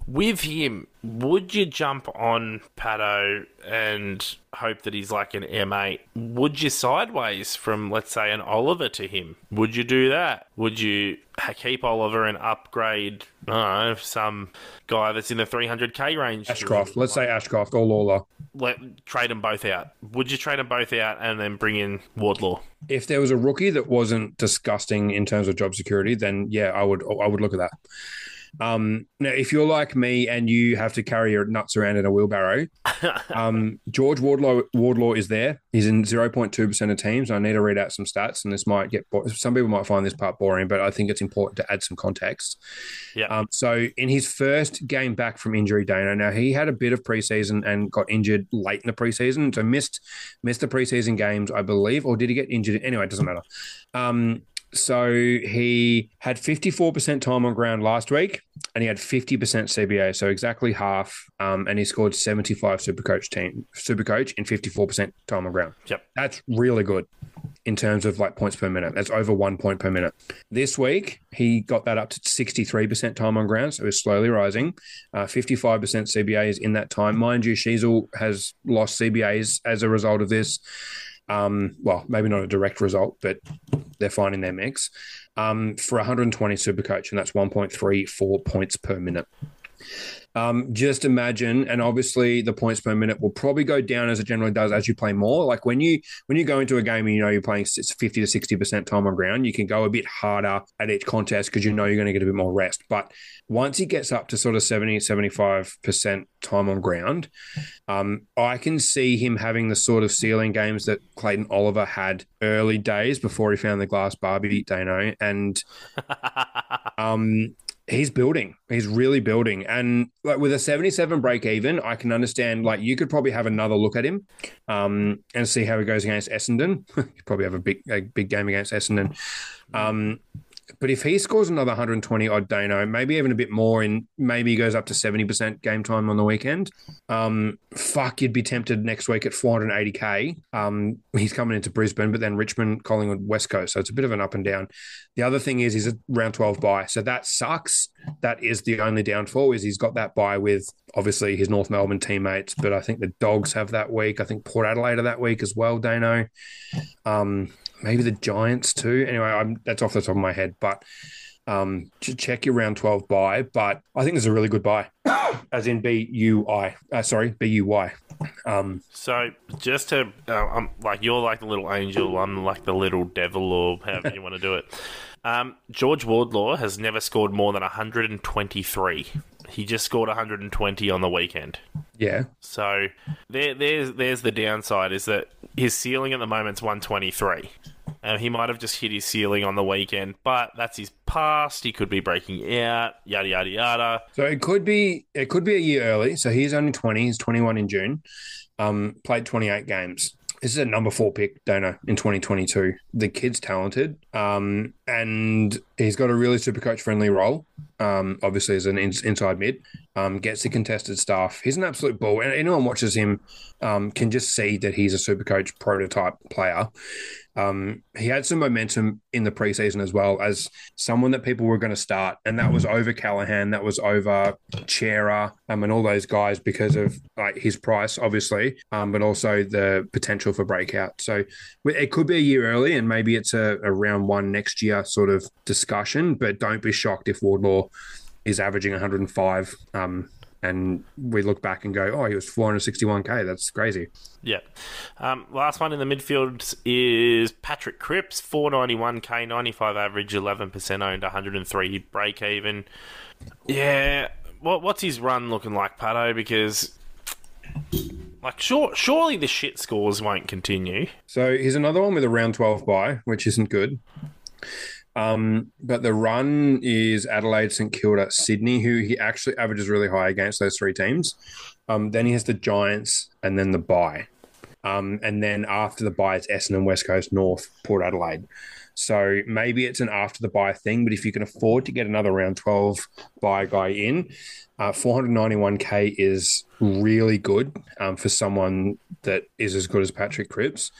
With him, would you jump on Pato and hope that he's like an M eight? Would you sideways from, let's say, an Oliver to him? Would you do that? Would you keep Oliver and upgrade, I don't know, some guy that's in the three hundred K range? Ashcroft. Let's say Ashcroft or Lawler. Let, trade them both out. Would you trade them both out and then bring in Wardlaw? If there was a rookie that wasn't disgusting in terms of job security, then yeah, I would I would look at that. Um, now, if you're like me and you have to carry your nuts around in a wheelbarrow, um, George Wardlaw Wardlaw is there. He's in zero point two percent of teams. I need to read out some stats, and this might get bo- some people might find this part boring, but I think it's important to add some context. Yeah. Um, so in his first game back from injury, Dana, now he had a bit of preseason and got injured late in the preseason, so missed missed the preseason games, I believe, or did he get injured? Anyway, it doesn't matter. Um, So he had fifty-four percent time on ground last week, and he had fifty percent C B A, so exactly half. Um, and he scored seventy-five Supercoach team Supercoach in fifty-four percent time on ground. Yep, that's really good in terms of like points per minute. That's over one point per minute. This week he got that up to sixty-three percent time on ground, so it's slowly rising. Uh, fifty-five percent C B As in that time, mind you. Sheasel has lost C B As as a result of this. Um, well, maybe not a direct result, but they're finding their mix um, for one hundred twenty Supercoach, and that's one point three four points per minute. Um, just imagine, and obviously the points per minute will probably go down as it generally does as you play more. Like when you when you go into a game and you know you're playing fifty to sixty percent time on ground, you can go a bit harder at each contest because you know you're going to get a bit more rest. But once he gets up to sort of seventy, seventy-five percent time on ground, um, I can see him having the sort of ceiling games that Clayton Oliver had early days before he found the glass Barbie, Dano. And um, he's building. He's really building. And like with a seventy-seven break even, I can understand, like, you could probably have another look at him um, and see how he goes against Essendon. You probably have a big a big game against Essendon. Um, but if he scores another one hundred twenty odd Dano, maybe even a bit more, and maybe he goes up to seventy percent game time on the weekend, um, fuck, you'd be tempted next week at four hundred eighty K. Um, he's coming into Brisbane, but then Richmond, Collingwood, West Coast. So it's a bit of an up and down. The other thing is he's a round twelve bye. So that sucks. That is the only downfall, is he's got that bye with obviously his North Melbourne teammates, but I think the Dogs have that week. I think Port Adelaide are that week as well, Dano. Um, maybe the Giants too. Anyway, I'm, that's off the top of my head, but um, check your round twelve bye. But I think it's a really good bye, as in B U I. Uh, sorry, B U Y. Um, so just to, uh, I'm like, you're like the little angel, I'm like the little devil, or however you want to do it. Um, George Wardlaw has never scored more than one hundred twenty-three. He just scored one hundred twenty on the weekend. Yeah. So there, there's there's the downside, is that his ceiling at the moment is one twenty-three. Uh, he might have just hit his ceiling on the weekend, but that's his past. He could be breaking out, yada, yada, yada. So it could be it could be a year early. So he's only twenty. He's twenty-one in June. Um, played twenty-eight games. This is a number four pick, Dana, in twenty twenty-two. The kid's talented, um, and he's got a really Supercoach friendly role. Um, obviously, as an in- inside mid, um, gets the contested stuff. He's an absolute ball, and anyone watches him um, can just see that he's a Supercoach prototype player. Um, he had some momentum in the preseason as well as someone that people were going to start, and that was over Callahan, that was over Chera, um, and all those guys because of like his price, obviously, um, but also the potential for breakout. So it could be a year early, and maybe it's a, a round one next year sort of discussion. But don't be shocked if Wardlaw is averaging one hundred five. Um, And we look back and go, oh, he was four hundred sixty-one K. That's crazy. Yeah. Um, last one in the midfield is Patrick Cripps, four ninety-one K, ninety-five average, eleven percent owned, one hundred three break even. Yeah. What, what's his run looking like, Pato? Because, like, sure, surely the shit scores won't continue. So here's another one with a round twelve bye, which isn't good. Um, but the run is Adelaide, St Kilda, Sydney, who he actually averages really high against those three teams. Um, then he has the Giants and then the bye. Um, and then after the bye, it's Essendon, West Coast, North, Port Adelaide. So maybe it's an after the bye thing, but if you can afford to get another round twelve bye guy in, uh, four hundred ninety-one K is really good um, for someone that is as good as Patrick Cripps.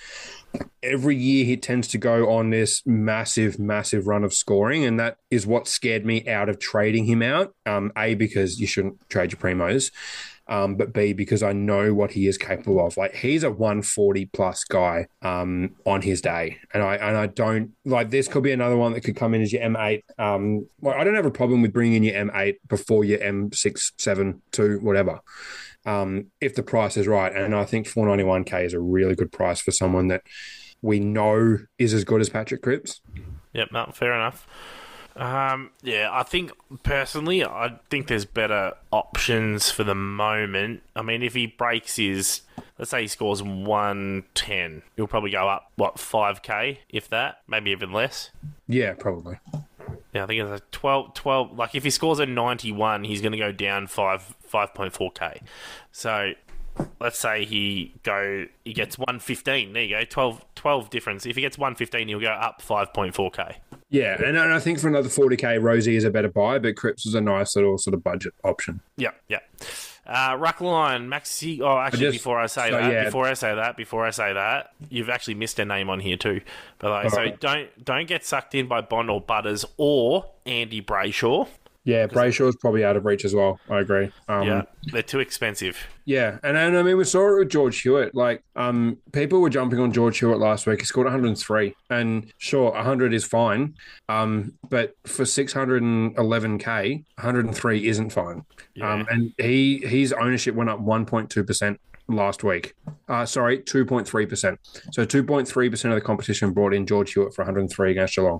every year he tends to go on this massive, massive run of scoring, and that is what scared me out of trading him out. Um, A, because you shouldn't trade your primos, um, but B, because I know what he is capable of. Like, he's a one forty plus guy um, on his day, and I and I don't like this. Could be another one that could come in as your M eight. Um, well, I don't have a problem with bringing in your M eight before your M six, seven, two, whatever. Um, if the price is right, and I think four ninety-one K is a really good price for someone that we know is as good as Patrick Cripps. Yep, no, fair enough. Um, yeah, I think personally, I think there's better options for the moment. I mean, if he breaks his, let's say he scores one ten, he'll probably go up, what, five K, if that, maybe even less. Yeah, probably. Yeah, I think it's like twelve, twelve, like if he scores a ninety-one, he's going to go down five, five point four K. So let's say he go he gets one fifteen. There you go, twelve, twelve difference. If he gets one fifteen, he'll go up five point four K. Yeah, and I think for another forty K, Rosie is a better buy, but Cripps is a nice little sort of budget option. Yeah, yeah. Uh, Ruck line, Maxi. Oh, actually, just, before I say so, that, yeah. before I say that, before I say that, you've actually missed a name on here too. But like, so right. don't don't get sucked in by Bond or Butters or Andy Brayshaw. Yeah, Brayshaw's probably out of reach as well. I agree. Um, Yeah, they're too expensive. Yeah, and, and I mean, we saw it with George Hewitt. Like, um, people were jumping on George Hewitt last week. He scored one hundred three, and sure, one hundred is fine, um, but for six hundred eleven K, one hundred three isn't fine. Yeah. Um, and he his ownership went up one point two percent last week. Uh, sorry, two point three percent. So two point three percent of the competition brought in George Hewitt for one hundred three against Geelong.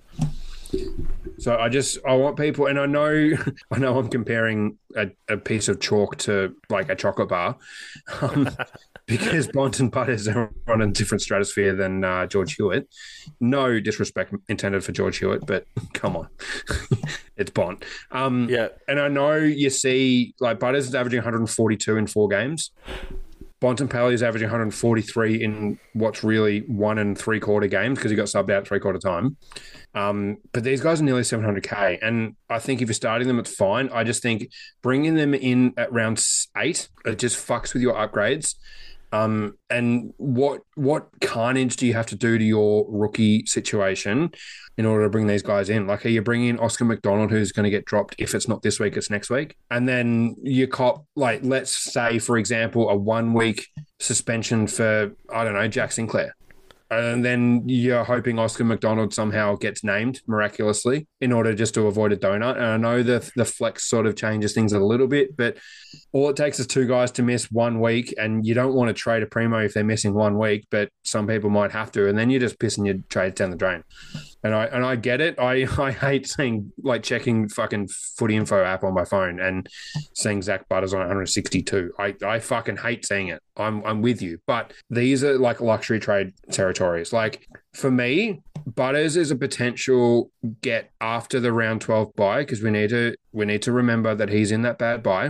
So I just I want people, and I know I know I'm comparing a, a piece of chalk to like a chocolate bar, um, because Bont and Butters are on a different stratosphere than uh, George Hewitt. No disrespect intended for George Hewitt, but come on, it's Bont. Um, Yeah. and I know you see like Butters is averaging one hundred forty-two in four games. Bontempelli is averaging one hundred forty-three in what's really one and three quarter games because he got subbed out three quarter time. Um, but these guys are nearly seven hundred K. And I think if you're starting them, it's fine. I just think bringing them in at round eight, it just fucks with your upgrades. Um, and what what carnage do you have to do to your rookie situation in order to bring these guys in? Like, are you bringing in Oscar McDonald, who's going to get dropped if it's not this week, it's next week? And then you cop, like, let's say, for example, a one-week suspension for, I don't know, Jack Sinclair. And then you're hoping Oscar McDonald somehow gets named miraculously in order just to avoid a donut. And I know the the flex sort of changes things a little bit, but all it takes is two guys to miss one week, and you don't want to trade a primo if they're missing one week, but some people might have to, and then you're just pissing your trades down the drain. And I and I get it. I, I hate seeing, like, checking fucking Footy Info app on my phone and seeing Zach Butters on one hundred sixty-two. I, I fucking hate seeing it. I'm I'm with you. But these are like luxury trade territories. Like, for me, Butters is a potential get after the round twelve bye, because we need to we need to remember that he's in that bad bye.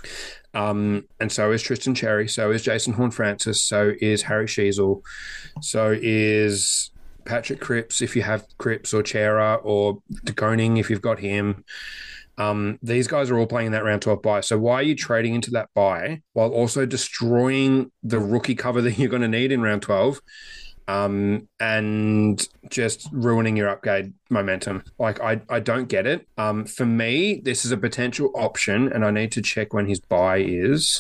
Um, and so is Tristan Cherry, so is Jason Horne-Francis, so is Harry Sheezel, so is Patrick Cripps if you have Cripps, or Chera, or De Koning if you've got him. Um, these guys are all playing that round twelve bye. So why are you trading into that bye while also destroying the rookie cover that you're going to need in round twelve? Um, and just ruining your upgrade momentum. Like, I, I don't get it. Um, for me, this is a potential option, and I need to check when his buy is.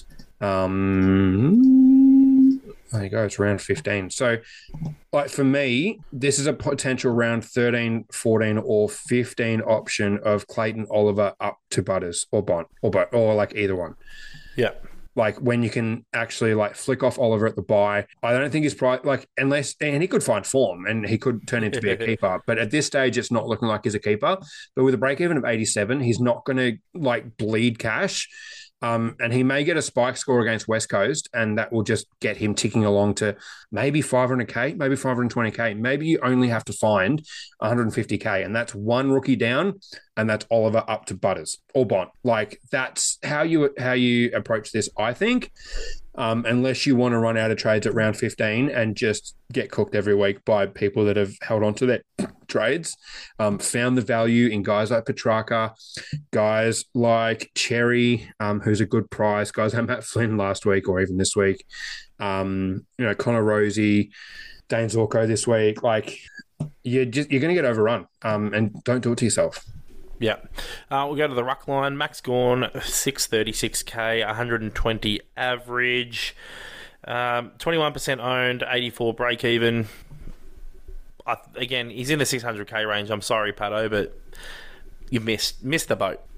Um, there you go. It's round fifteen. So, like, for me, this is a potential round thirteen, fourteen, or fifteen option of Clayton Oliver up to Butters or Bont or Bont, or like either one. Yeah. Like, when you can actually, like, flick off Oliver at the bye. I don't think he's price, like, unless, and he could find form and he could turn into be a keeper. But at this stage, it's not looking like he's a keeper. But with a break even of eighty-seven, he's not going to, like, bleed cash. Um, and he may get a spike score against West Coast, and that will just get him ticking along to maybe five hundred K, maybe five hundred twenty K. Maybe you only have to find one hundred fifty K, and that's one rookie down, and that's Oliver up to Butters or Bont. Like, that's how you how you approach this, I think. Um, unless you want to run out of trades at round fifteen and just get cooked every week by people that have held on to their trades, um, found the value in guys like Petrarca, guys like Cherry, um, who's a good price, guys like Matt Flynn last week or even this week, um, you know, Connor Rosie, Dane Zorko this week. Like, you're just you're going to get overrun. Um, and don't do it to yourself. Yeah. Uh, we'll go to the ruck line. Max Gawn, six thirty-six K, one hundred twenty average. Um, twenty-one percent owned, eighty-four break even. I, again, he's in the six hundred K range. I'm sorry, Pato, but you missed missed the boat.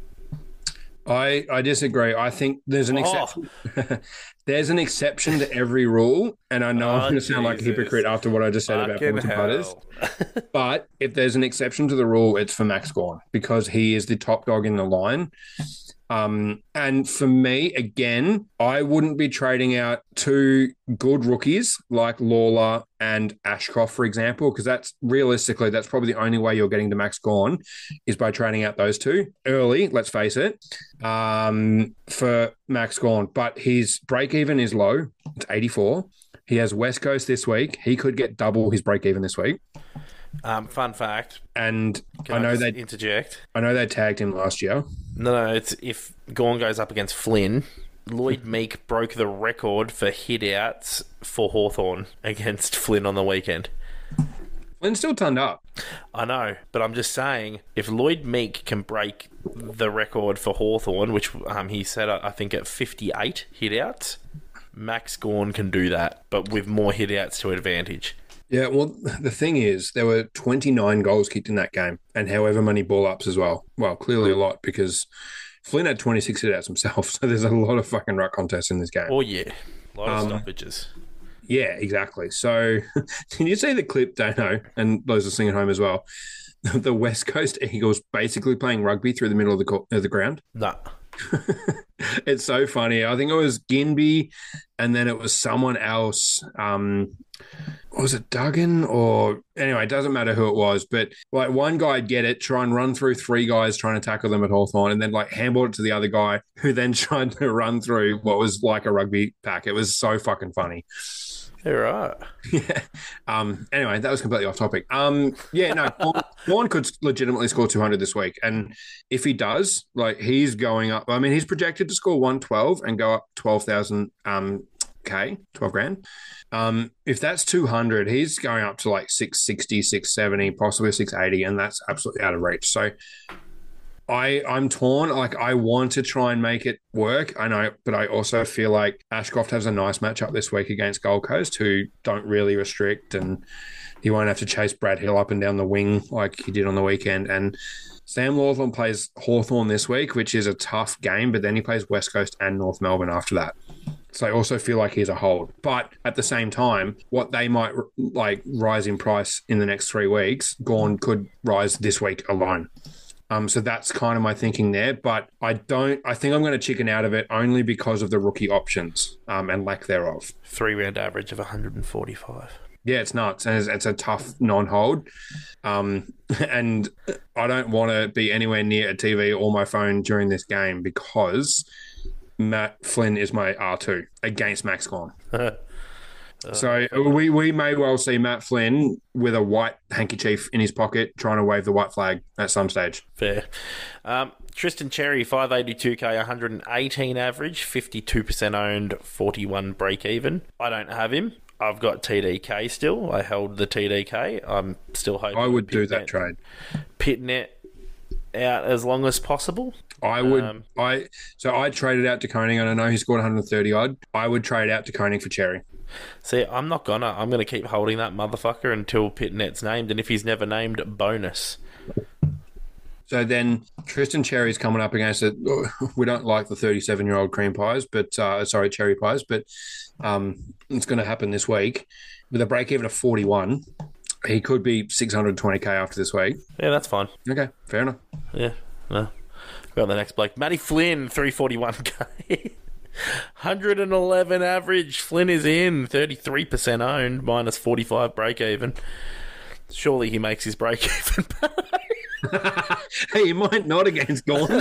I, I disagree. I think there's an Oh. exception. There's an exception to every rule, and I know Oh, I'm going to sound like a Jesus. hypocrite after what I just said about Fucking Hamilton Butters. hell. But if there's an exception to the rule, it's for Max Gawn because he is the top dog in the line. Um, and for me, again, I wouldn't be trading out two good rookies like Lawler and Ashcroft, for example, because that's realistically, that's probably the only way you're getting to Max Gawn is by trading out those two early, let's face it, um, for Max Gawn. But his break even is low, it's eighty-four. He has West Coast this week. He could get double his break even this week. Um, fun fact. And Can I know just they interject. I know they tagged him last year. No, no, it's if Gawn goes up against Flynn, Lloyd Meek broke the record for hit-outs for Hawthorn against Flynn on the weekend. Flynn's still turned up. I know, but I'm just saying, if Lloyd Meek can break the record for Hawthorn, which um, he set, I think, at fifty-eight hit-outs, Max Gawn can do that, but with more hit-outs to advantage. Yeah, well, the thing is, there were twenty-nine goals kicked in that game, and however many ball-ups as well. Well, clearly a lot, because Flynn had twenty-six hit-outs himself, so there's a lot of fucking ruck contests in this game. Oh, yeah. A lot of Um, stoppages. Yeah, exactly. So, can you see the clip, Dano, and those listening at home as well? The West Coast Eagles basically playing rugby through the middle of the co- of the ground. Nah. It's so funny. I think it was Ginby, and then it was someone else. Um, was it Duggan or anyway? It doesn't matter who it was, but like one guy'd get it, try and run through three guys trying to tackle them at Hawthorn, and then like handball it to the other guy who then tried to run through what was like a rugby pack. It was so fucking funny. You're right. Yeah. Um, anyway, that was completely off topic. Um, yeah, no, Gawn- Gawn could legitimately score two hundred this week. And if he does, like he's going up. I mean, he's projected to score one twelve and go up twelve thousand um, K, twelve grand. Um, if that's two hundred, he's going up to like six sixty, six seventy, possibly six eighty, and that's absolutely out of reach. So I, I'm torn. Like, I want to try and make it work. I know, but I also feel like Ashcroft has a nice matchup this week against Gold Coast, who don't really restrict, and he won't have to chase Brad Hill up and down the wing like he did on the weekend. And Sam Lawthorn plays Hawthorn this week, which is a tough game, but then he plays West Coast and North Melbourne after that. So I also feel like he's a hold. But at the same time, what they might like rise in price in the next three weeks, Gawn could rise this week alone. Um, so that's kind of my thinking there, but I don't. I think I'm going to chicken out of it only because of the rookie options um, and lack thereof. Three round average of one hundred forty-five. Yeah, it's nuts, and it's, it's a tough non-hold. Um, and I don't want to be anywhere near a T V or my phone during this game because Matt Flynn is my R two against Max Gawn. So we, we may well see Matt Flynn with a white handkerchief in his pocket trying to wave the white flag at some stage. Fair. Um, Tristan Cherry, five eighty-two K, one hundred eighteen average, fifty-two percent owned, forty-one break even. I don't have him. I've got T D K still. I held the T D K. I'm still hoping I would to do pit that net- trade. Pit net out as long as possible. I would. Um, I so I traded out to Koenig, and I know he scored one hundred thirty odd. I would trade out to Koenig for Cherry. See, I'm not gonna. I'm gonna keep holding that motherfucker until Pitnet's named, and if he's never named, bonus. So then Tristan Cherry's coming up against it. We don't like the thirty-seven-year-old cream pies, but uh, sorry, cherry pies, but um, it's going to happen this week with a break even of forty-one. He could be six hundred twenty K after this week. Yeah, that's fine. Okay, fair enough. Yeah, no. Got the next bloke. Matty Flynn, three forty-one K. one hundred eleven average. Flynn is in. thirty-three percent owned, minus forty-five break even. Surely he makes his break even. Hey, you might not against Gawn.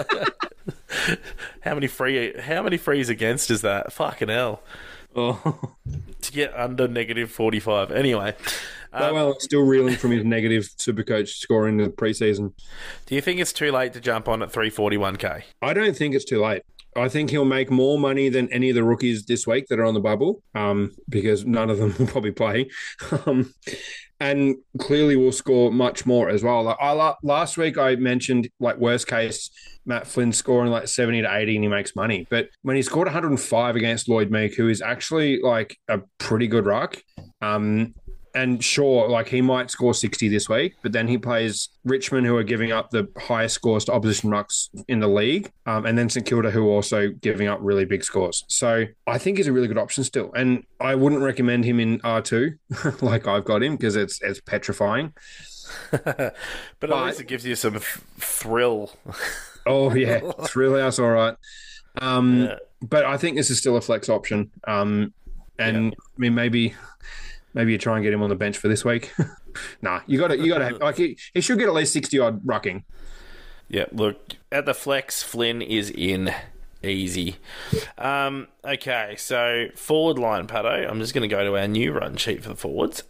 How many free? How many frees against is that? Fucking hell. Oh. To get under negative forty-five. Anyway. Um, well, still reeling from his negative Supercoach score in the preseason. do you think it's too late to jump on at three forty-one K? I don't think it's too late. I think he'll make more money than any of the rookies this week that are on the bubble, um, because none of them will probably play. um, and clearly will score much more as well. Like I last week I mentioned, like, worst case, Matt Flynn scoring like seventy to eighty and he makes money. But when he scored one hundred five against Lloyd Meek, who is actually like a pretty good ruck, um, and sure, like he might score sixty this week, but then he plays Richmond, who are giving up the highest scores to opposition rucks in the league, um, and then St Kilda, who are also giving up really big scores. So I think he's a really good option still. And I wouldn't recommend him in R two like I've got him, because it's it's petrifying. but, but at least it gives you some f- thrill. Oh, yeah. Thrill House, all right. Um, yeah. But I think this is still a flex option. Um, and, yeah. I mean, maybe... Maybe you try and get him on the bench for this week. nah, you got to, you got to, like, he, he should get at least sixty odd rucking. Yeah, look, at the flex, Flynn is in easy. Um, okay, so forward line, Pato. I'm just going to go to our new run sheet for the forwards.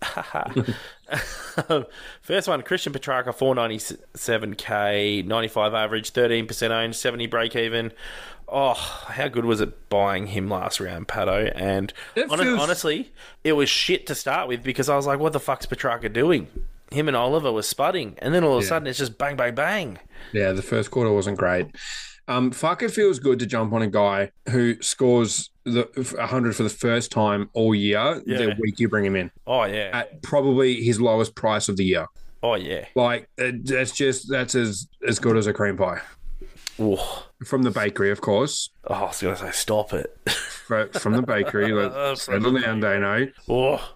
First one, Christian Petrarca, four ninety-seven K, ninety-five average, thirteen percent owned, seventy break even. Oh, how good was it buying him last round, Pato? And on, feels... honestly, it was shit to start with, because I was like, what the fuck's Petrarca doing? Him and Oliver were spudding, and then all of a yeah. sudden it's just bang, bang, bang. Yeah, the first quarter wasn't great. Um, fuck, it feels good to jump on a guy who scores the one hundred for the first time all year, yeah. the week you bring him in. Oh, yeah. At probably his lowest price of the year. Oh, yeah. Like, that's just, that's as, as good as a cream pie. Ooh. From the bakery, of course. Oh, I was going to say, stop it. From the bakery. Let's settle down, Dano. Oh.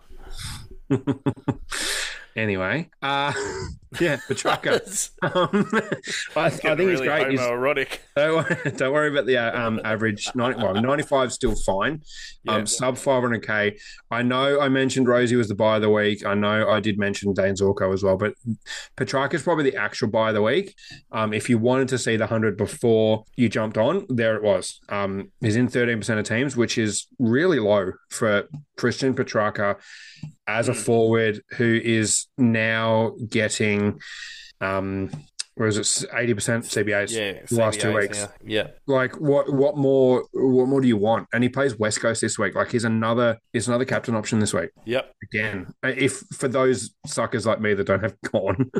Anyway, uh, yeah, Petrarca. um, I, I think really he's great. Homoerotic. Don't worry, don't worry about the uh, um, average. ninety, well, ninety-five is still fine. Yeah. Um, sub five hundred K. I know I mentioned Rosie was the buy of the week. I know I did mention Dane Zorko as well, but Petrarca is probably the actual buy of the week. Um, if you wanted to see the one hundred before you jumped on, there it was. Um, he's in thirteen percent of teams, which is really low for Christian Petrarca as a forward who is now getting, um, where is it, eighty percent C B As yeah, the last two weeks. Now. Yeah. Like, what what more what more do you want? And he plays West Coast this week. Like, he's another he's another captain option this week. Yep. Again, if for those suckers like me that don't have Gorn.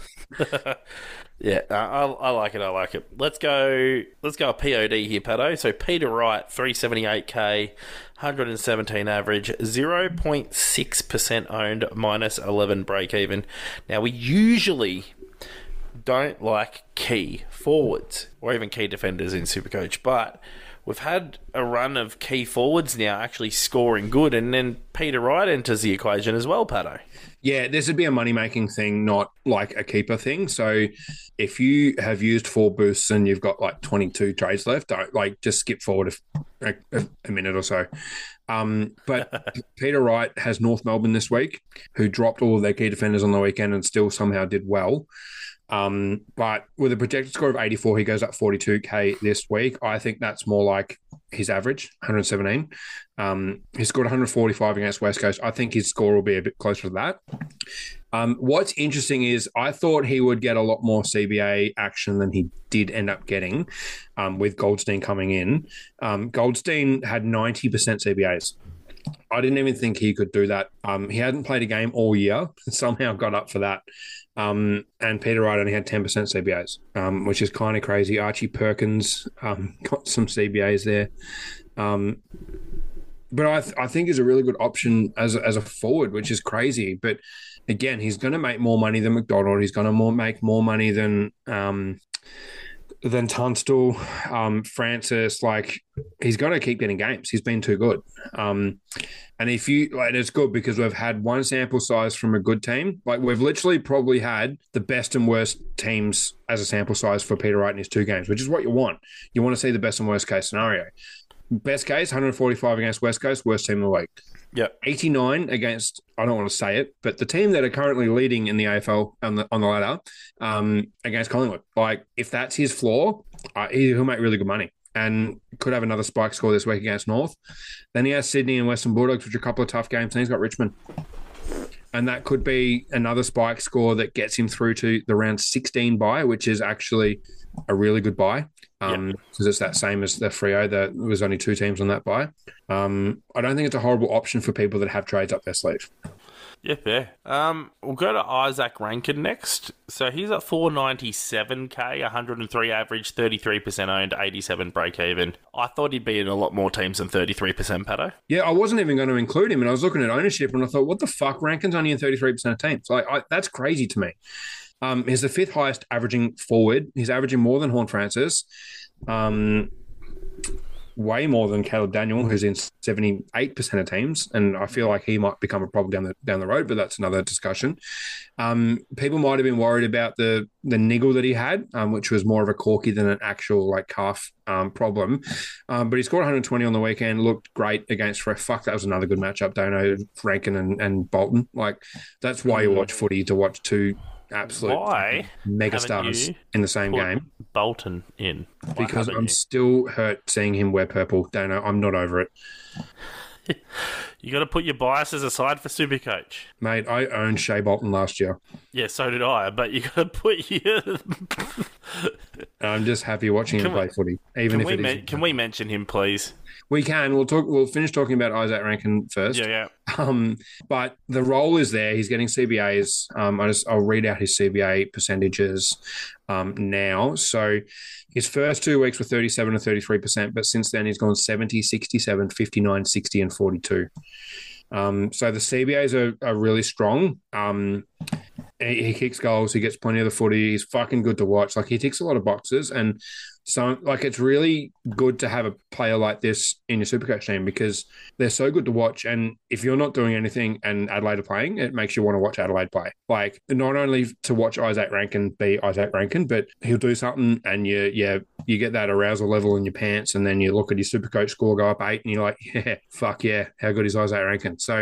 Yeah, uh, I, I like it. I like it. Let's go. Let's go a P O D here, Pato. So Peter Wright, three seventy-eight K, one hundred seventeen average, zero point six percent owned, minus eleven break even. Now, we usually don't like key forwards or even key defenders in Supercoach, but we've had a run of key forwards now actually scoring good, and then Peter Wright enters the equation as well, Pato. Yeah, this would be a money-making thing, not like a keeper thing. So if you have used four boosts and you've got like twenty-two trades left, don't, like, just skip forward a, a, a minute or so. Um, but Peter Wright has North Melbourne this week, who dropped all of their key defenders on the weekend and still somehow did well. Um, but with a projected score of eighty-four, he goes up forty-two K this week. I think that's more like his average, one hundred seventeen. Um, he scored one hundred forty-five against West Coast. I think his score will be a bit closer to that. Um, what's interesting is I thought he would get a lot more C B A action than he did end up getting, um, with Goldstein coming in. Um, Goldstein had ninety percent C B As. I didn't even think he could do that. Um, he hadn't played a game all year. Somehow got up for that. Um, and Peter Wright only had ten percent C B As, um, which is kind of crazy. Archie Perkins um, got some C B As there. Um, but I, th- I think he's a really good option as a, as a forward, which is crazy. But again, he's going to make more money than McDonald. He's going to more, make more money than um, than Tunstall, um, Francis. Like, he's going to keep getting games. He's been too good. Um, and if you like, it's good because we've had one sample size from a good team. Like, we've literally probably had the best and worst teams as a sample size for Peter Wright in his two games, which is what you want. You want to see the best and worst case scenario. Best case, one hundred forty-five against West Coast, worst team of the week. Yeah, eighty-nine against, I don't want to say it, but the team that are currently leading in the A F L on the on the ladder, um, against Collingwood. Like, if that's his floor, uh, he, he'll make really good money and could have another spike score this week against North. Then he has Sydney and Western Bulldogs, which are a couple of tough games. Then he's got Richmond. And that could be another spike score that gets him through to the round sixteen bye, which is actually a really good bye. Um, because it's that same as the Freo. There was only two teams on that buy. Um, I don't think it's a horrible option for people that have trades up their sleeve. Yeah, fair. Um, we'll go to Isaac Rankin next. So he's at four ninety-seven K, one hundred three average, thirty-three percent owned, eighty-seven break even. I thought he'd be in a lot more teams than thirty-three percent, Pato. Yeah, I wasn't even going to include him, and I was looking at ownership, and I thought, what the fuck? Rankin's only in thirty-three percent of teams. Like, I, that's crazy to me. Um, he's the fifth highest averaging forward. He's averaging more than Horn Francis. Um, way more than Caleb Daniel, who's in seventy-eight percent of teams, and I feel like he might become a problem down the down the road, but that's another discussion. Um, people might have been worried about the the niggle that he had, um, which was more of a corky than an actual like calf um, problem. Um, but he scored one hundred twenty on the weekend, looked great against Fresh. Fuck, that was another good matchup, Dano, Rankin and, and Bolton. Like, that's why you watch footy, to watch two absolute Why megastars in the same game. Bolton in. Why Because I'm you? still hurt seeing him wear purple. Dano, I'm not over it. You got to put your biases aside for Supercoach. Mate, I owned Shea Bolton last year. Yeah, so did I, but you got to put your... I'm just happy watching him Can play we- footy, even Can if we, it is. men- can we mention him, please? We can. We'll talk. We'll finish talking about Isaac Rankin first. Yeah, yeah. Um, but the role is there. He's getting C B As. Um, I just I'll read out his C B A percentages um, now. So his first two weeks were thirty-seven and thirty-three percent, but since then he's gone seventy, sixty-seven, fifty-nine, sixty, and forty-two. Um, so the C B As are, are really strong. Um, he, he kicks goals. He gets plenty of the footy. He's fucking good to watch. Like, he ticks a lot of boxes, and so like it's really good to have a player like this in your Supercoach team because they're so good to watch. And if you're not doing anything and Adelaide are playing, it makes you want to watch Adelaide play. Like, not only to watch Isaac Rankin be Isaac Rankin, but he'll do something and you yeah you get that arousal level in your pants, and then you look at your Supercoach score go up eight, and you're like, yeah, fuck yeah, how good is Isaac Rankin? So.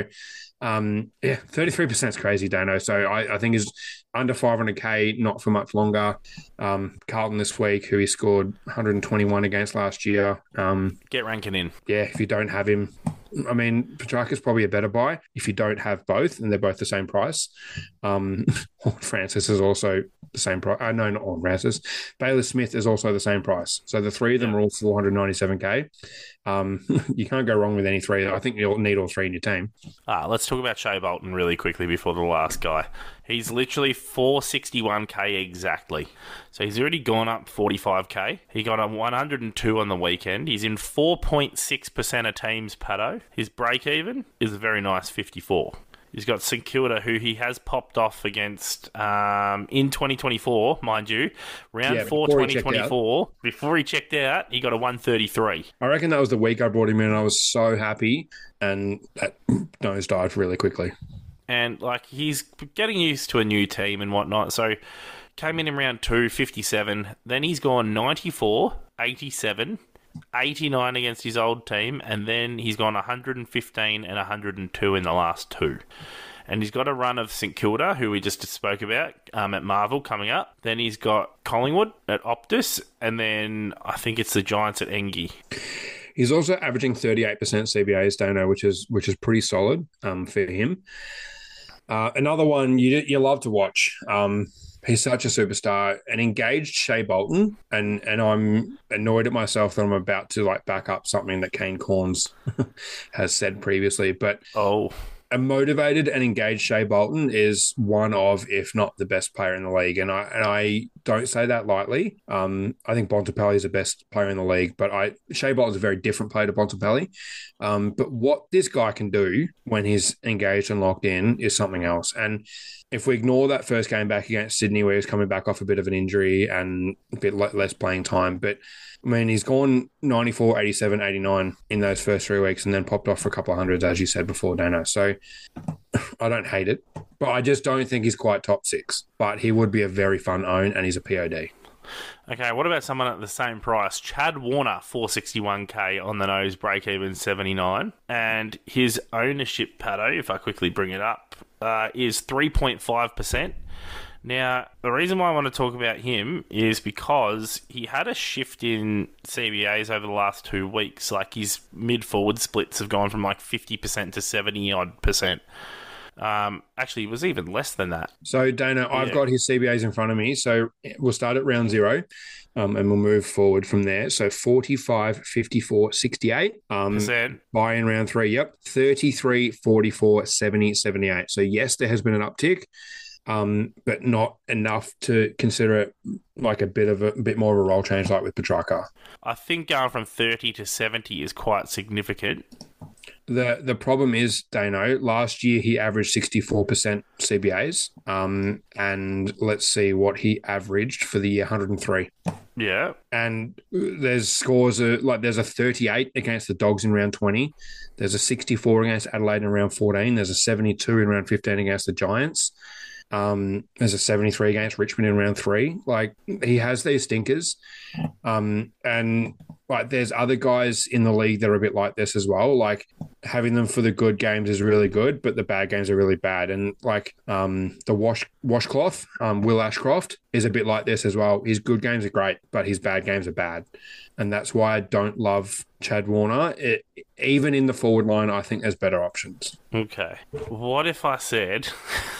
Um, yeah, thirty-three percent is crazy, Dano. So I, I think is under five hundred K, not for much longer. Um, Carlton this week, who he scored one hundred twenty-one against last year. Um, Get Rankin in. yeah, if you don't have him, I mean, Petrarca's probably a better buy if you don't have both, and they're both the same price. Um, Francis is also the same price. Uh, no, not all Francis. Baylor Smith is also the same price. So the three of them Yeah. are all four hundred ninety-seven K. Um, you can't go wrong with any three. I think you'll need all three in your team. Ah, let's talk about Shea Bolton really quickly before the last guy. He's literally four sixty-one K exactly. So he's already gone up forty-five K. He got a one hundred two on the weekend. He's in four point six percent of teams, Pato. His break-even is a very nice fifty-four. He's got St Kilda, who he has popped off against um, in twenty twenty-four, mind you. Round Yeah, four, before he twenty checked twenty-four. Before he checked out, he got a one thirty-three. I reckon that was the week I brought him in, and I was so happy, and that nosedived really quickly. And, like, he's getting used to a new team and whatnot. So, came in in round two, fifty-seven. Then he's gone ninety-four, eighty-seven, eighty-nine against his old team. And then he's gone one hundred fifteen and one hundred two in the last two. And he's got a run of St Kilda, who we just spoke about, um, at Marvel coming up. Then he's got Collingwood at Optus. And then I think it's the Giants at Engie. He's also averaging thirty-eight percent C B As, Dano, which is which is pretty solid um, for him. Uh, another one you you love to watch. Um, he's such a superstar. An engaged Shea Bolton, and and I'm annoyed at myself that I'm about to like back up something that Kane Corns has said previously. But Oh, a motivated and engaged Shea Bolton is one of, if not the best player in the league, and I and I don't say that lightly. Um, I think Bontempelli is the best player in the league, but I Shea Bolton's a very different player to Bontempelli. Um, but what this guy can do when he's engaged and locked in is something else. And if we ignore that first game back against Sydney, where he's coming back off a bit of an injury and a bit le- less playing time, but I mean, he's gone ninety-four, eighty-seven, eighty-nine in those first three weeks and then popped off for a couple of hundreds, as you said before, Dano. So I don't hate it, but I just don't think he's quite top six. But he would be a very fun own, and he's a P O D. okay, what about someone at the same price? Chad Warner, four sixty-one K on the nose, break even seventy-nine. And his ownership, Pato, if I quickly bring it up, uh, is three point five percent. Now, the reason why I want to talk about him is because he had a shift in C B As over the last two weeks. Like, his mid-forward splits have gone from like fifty percent to seventy-odd percent. Um, actually, it was even less than that. So, Dana, I've Yeah. got his C B As in front of me. So we'll start at round zero um, and we'll move forward from there. So forty-five, fifty-four, sixty-eight. Um, Percent. buy in round three, yep. thirty-three, forty-four, seventy, seventy-eight. So, yes, there has been an uptick, um, but not enough to consider it like a bit of a, a bit more of a role change like with Petrarca. I think going from thirty to seventy is quite significant. The the problem is, Dano, last year he averaged sixty-four percent C B As. Um, and let's see what he averaged for the year, one hundred three. Yeah. And there's scores of, like there's a thirty-eight against the Dogs in round twenty. There's a sixty-four against Adelaide in round fourteen. There's a seventy-two in round fifteen against the Giants. Um, there's a seventy-three against Richmond in round three. Like, he has these stinkers. Um, and like there's other guys in the league that are a bit like this as well. Like, having them for the good games is really good, but the bad games are really bad. And like um, the wash washcloth, um, Will Ashcroft is a bit like this as well. His good games are great, but his bad games are bad. And that's why I don't love Chad Warner. It, even in the forward line, I think there's better options. Okay. What if I said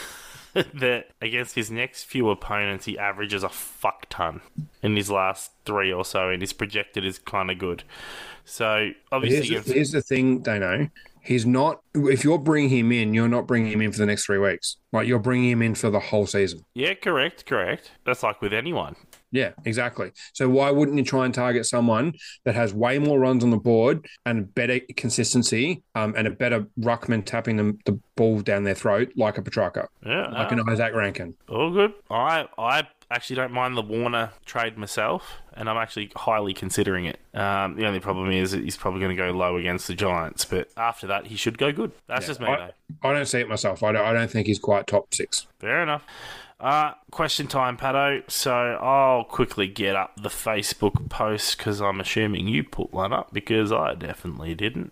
that against his next few opponents, he averages a fuck ton in his last three or so, and his projected is kind of good. So, obviously... Here's the, against- here's the thing, Dano. He's not... If you're bringing him in, you're not bringing him in for the next three weeks. Like, you're bringing him in for the whole season. Yeah, correct, correct. That's like with anyone. Yeah, exactly. So why wouldn't you try and target someone that has way more runs on the board and better consistency um, and a better ruckman tapping them, the ball down their throat like a Petrarca, Yeah, like no. an Isaac Rankin? All good. I I actually don't mind the Warner trade myself, and I'm actually highly considering it. Um, the only problem is that he's probably going to go low against the Giants, but after that, he should go good. That's Yeah, just me, I, though. I don't see it myself. I don't, I don't think he's quite top six. Fair enough. Uh, question time, Pato. So I'll quickly get up the Facebook post because I'm assuming you put one up because I definitely didn't.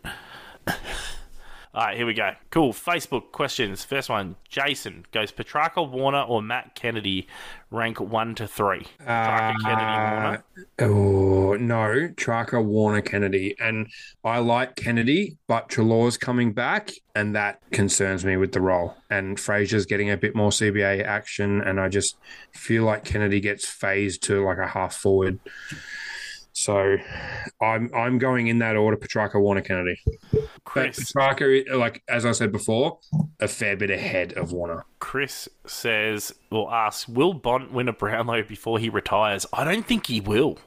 All right, here we go. Cool. Facebook questions. First one, Jason goes Petrarca, Warner, or Matt Kennedy rank one to three. Petrarca, Kennedy, Warner. Oh, no. Traka, Warner, Kennedy. And I like Kennedy, but Trelaw's coming back, and that concerns me with the role. And Fraser's getting a bit more C B A action, and I just feel like Kennedy gets phased to like a half forward. So I'm I'm going in that order, Petrarca, Warner, Kennedy. Chris. But Petrarca, like, as I said before, a fair bit ahead of Warner. Chris says, or asks, will Bont win a Brownlow before he retires? I don't think he will.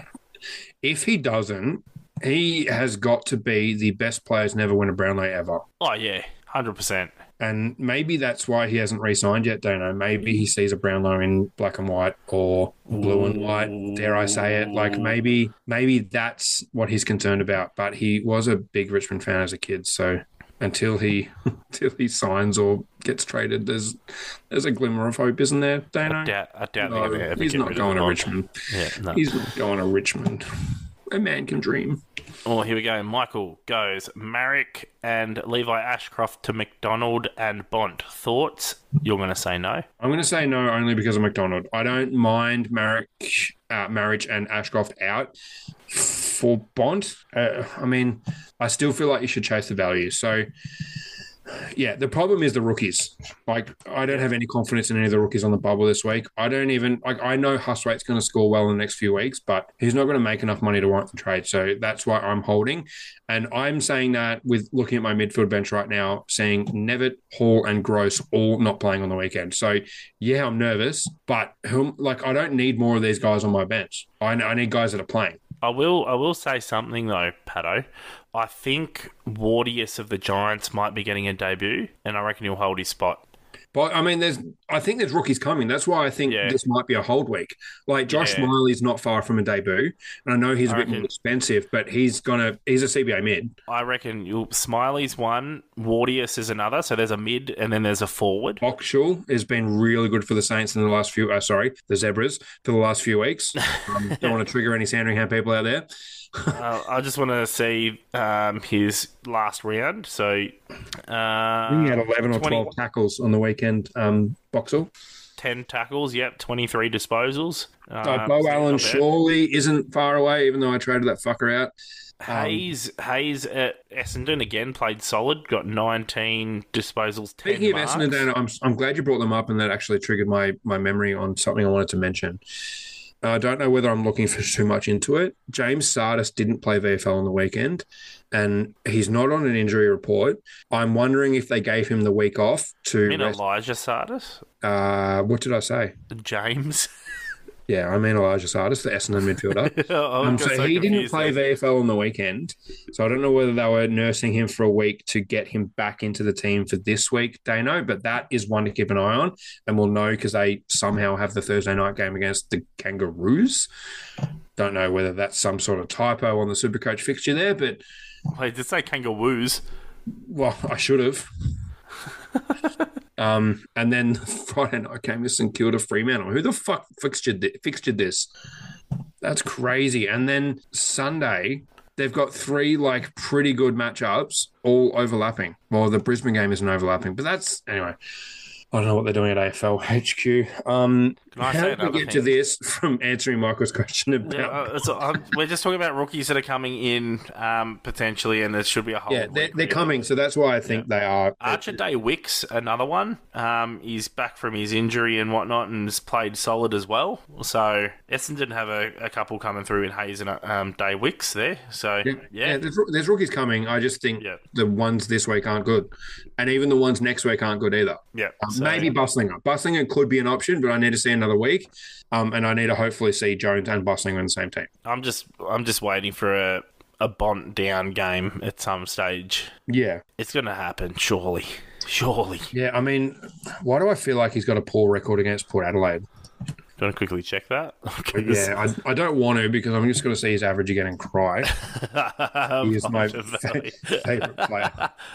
If he doesn't, he has got to be the best player to never win a Brownlow ever. Oh, yeah, one hundred percent. And maybe that's why he hasn't re-signed yet, don't know. Maybe he sees a Brownlow in black and white or blue and white, dare I say it. Like, maybe maybe that's what he's concerned about. But he was a big Richmond fan as a kid, so until he until he signs or gets traded, there's there's a glimmer of hope, isn't there, Dano? I doubt, I doubt No, they're ever he's get not rid going of to Bont. Richmond. Yeah, no. He's not going to Richmond. A man can dream. Oh, here we go. Michael goes Marek and Levi Ashcroft to McDonald and Bont. Thoughts? You're going to say no? I'm going to say no only because of McDonald. I don't mind Marriage, uh, Marriage and Ashcroft out for Bont. Uh, I mean, I still feel like you should chase the value. So, yeah, the problem is the rookies. Like, I don't have any confidence in any of the rookies on the bubble this week. I don't even, like, I know Hustwaite's going to score well in the next few weeks, but he's not going to make enough money to warrant the trade. So that's why I'm holding. And I'm saying that with looking at my midfield bench right now, seeing Nevitt, Hall, and Gross all not playing on the weekend. So, yeah, I'm nervous, but whom, like, I don't need more of these guys on my bench. I, I need guys that are playing. I will I will say something, though, Pato. I think Wardius of the Giants might be getting a debut, and I reckon he'll hold his spot. But I mean, there's. I think there's rookies coming. That's why I think Yeah. this might be a hold week. Like Josh Yeah. Smiley's not far from a debut, and I know he's a I bit more reckon- expensive, but he's gonna. He's a C B A mid. I reckon you'll, Smiley's one, Wardius is another, so there's a mid and then there's a forward. Boxall has been really good for the Saints in the last few. Uh, sorry, the Zebras for the last few weeks. Um, don't want to trigger any Sandringham people out there. uh, I just want to see um, his last round. So, uh, He had eleven or twenty twelve tackles on the weekend. Um, Boxall. ten tackles, yep, twenty-three disposals. Uh, Um, Bo so Allen not bad. surely isn't far away, even though I traded that fucker out. Hayes Hayes at Essendon again played solid, got nineteen disposals, ten Speaking marks. of Essendon, Dan, I'm I'm glad you brought them up, and that actually triggered my my memory on something I wanted to mention. I don't know whether I'm looking for too much into it. James Sardis didn't play V F L on the weekend, and he's not on an injury report. I'm wondering if they gave him the week off to. I mean rest- Elijah Sardis, Uh, what did I say? James. Yeah, I mean Elijah Sardis, the Essendon midfielder. I was Um, just so he didn't confused play there. V F L on the weekend. So I don't know whether they were nursing him for a week to get him back into the team for this week, Dano, but that is one to keep an eye on. And we'll know because they somehow have the Thursday night game against the Kangaroos. Don't know whether that's some sort of typo on the Supercoach fixture there, but, Wait, did it say kangaroos? well, I should have. um, and then Friday night game with St Kilda Fremantle. Who the fuck fixtured, thi- fixtured this? That's crazy. And then Sunday, they've got three like pretty good matchups, all overlapping. Well, the Brisbane game isn't overlapping, but that's anyway. I don't know what they're doing at A F L H Q. Um, Can I how say did we another get to thing? this from answering Michael's question about? Yeah, uh, so, um, we're just talking about rookies that are coming in um, potentially, and there should be a whole. Yeah, they're, week, they're really. coming, so that's why I think they are. Archer Day Wicks, another one. Um, he's back from his injury and whatnot, and has played solid as well. So Essendon have a, a couple coming through in Hayes and um, Day Wicks there. So Yeah, yeah, yeah there's, there's rookies coming. I just think Yeah. the ones this week aren't good, and even the ones next week aren't good either. yeah. Um, So, Maybe Buslinger. Buslinger could be an option, but I need to see another week, um, and I need to hopefully see Jones and Buslinger in the same team. I'm just I'm just waiting for a a Bont down game at some stage. Yeah, It's going to happen, surely, surely. yeah. I mean, why do I feel like he's got a poor record against Port Adelaide? Do you want to quickly check that? 'Cause- Yeah, I, I don't want to because I'm just going to see his average again and cry. He is my Unfortunately. favorite player.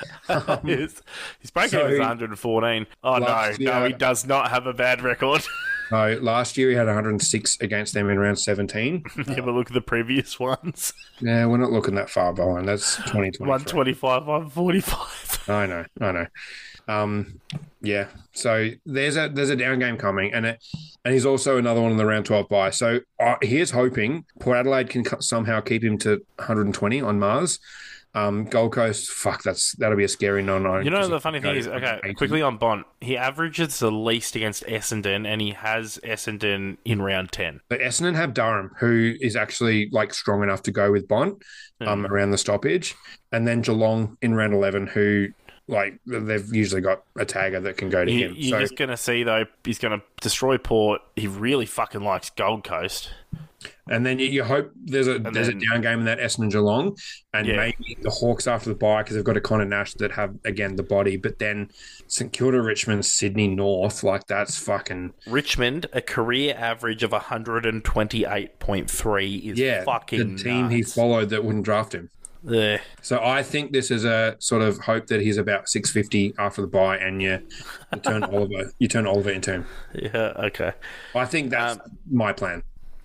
His, his break So- even is one hundred fourteen. Oh, no. Last No, year- he does not have a bad record. No, last year he had one hundred six against them in round seventeen. Have a look at the previous ones. Yeah, we're not looking that far behind. That's twenty twenty. one twenty-five, one forty-five. I know, I know. Um, yeah. So there's a there's a down game coming, and it, and he's also another one in the round twelve bye. So uh, here's hoping Port Adelaide can cu- somehow keep him to one hundred twenty on Mars. Um, Gold Coast, fuck, that's that'll be a scary no-no. You know, because the he funny can thing go is, okay, eighty. quickly on Bont, he averages the least against Essendon, and he has Essendon in round ten. But Essendon have Durham, who is actually like strong enough to go with Bont um, around the stoppage, and then Geelong in round eleven, who like they've usually got a tagger that can go to You, him. you're So just going to see, though, he's going to destroy Port. He really fucking likes Gold Coast. and then you, you hope there's a there's then- a down game in that Essendon Geelong, and Yeah. maybe the Hawks after the bye because they've got a Connor Nash that have again the body, but then St Kilda, Richmond, Sydney North, like that's fucking Richmond, a career average of one hundred twenty-eight point three is yeah. fucking the team he nuts. followed that wouldn't draft him. Yeah. So I think this is a sort of hope that he's about six fifty after the bye, and you, you turn Oliver, you turn Oliver into him. Yeah, okay. I think that's Um, my plan.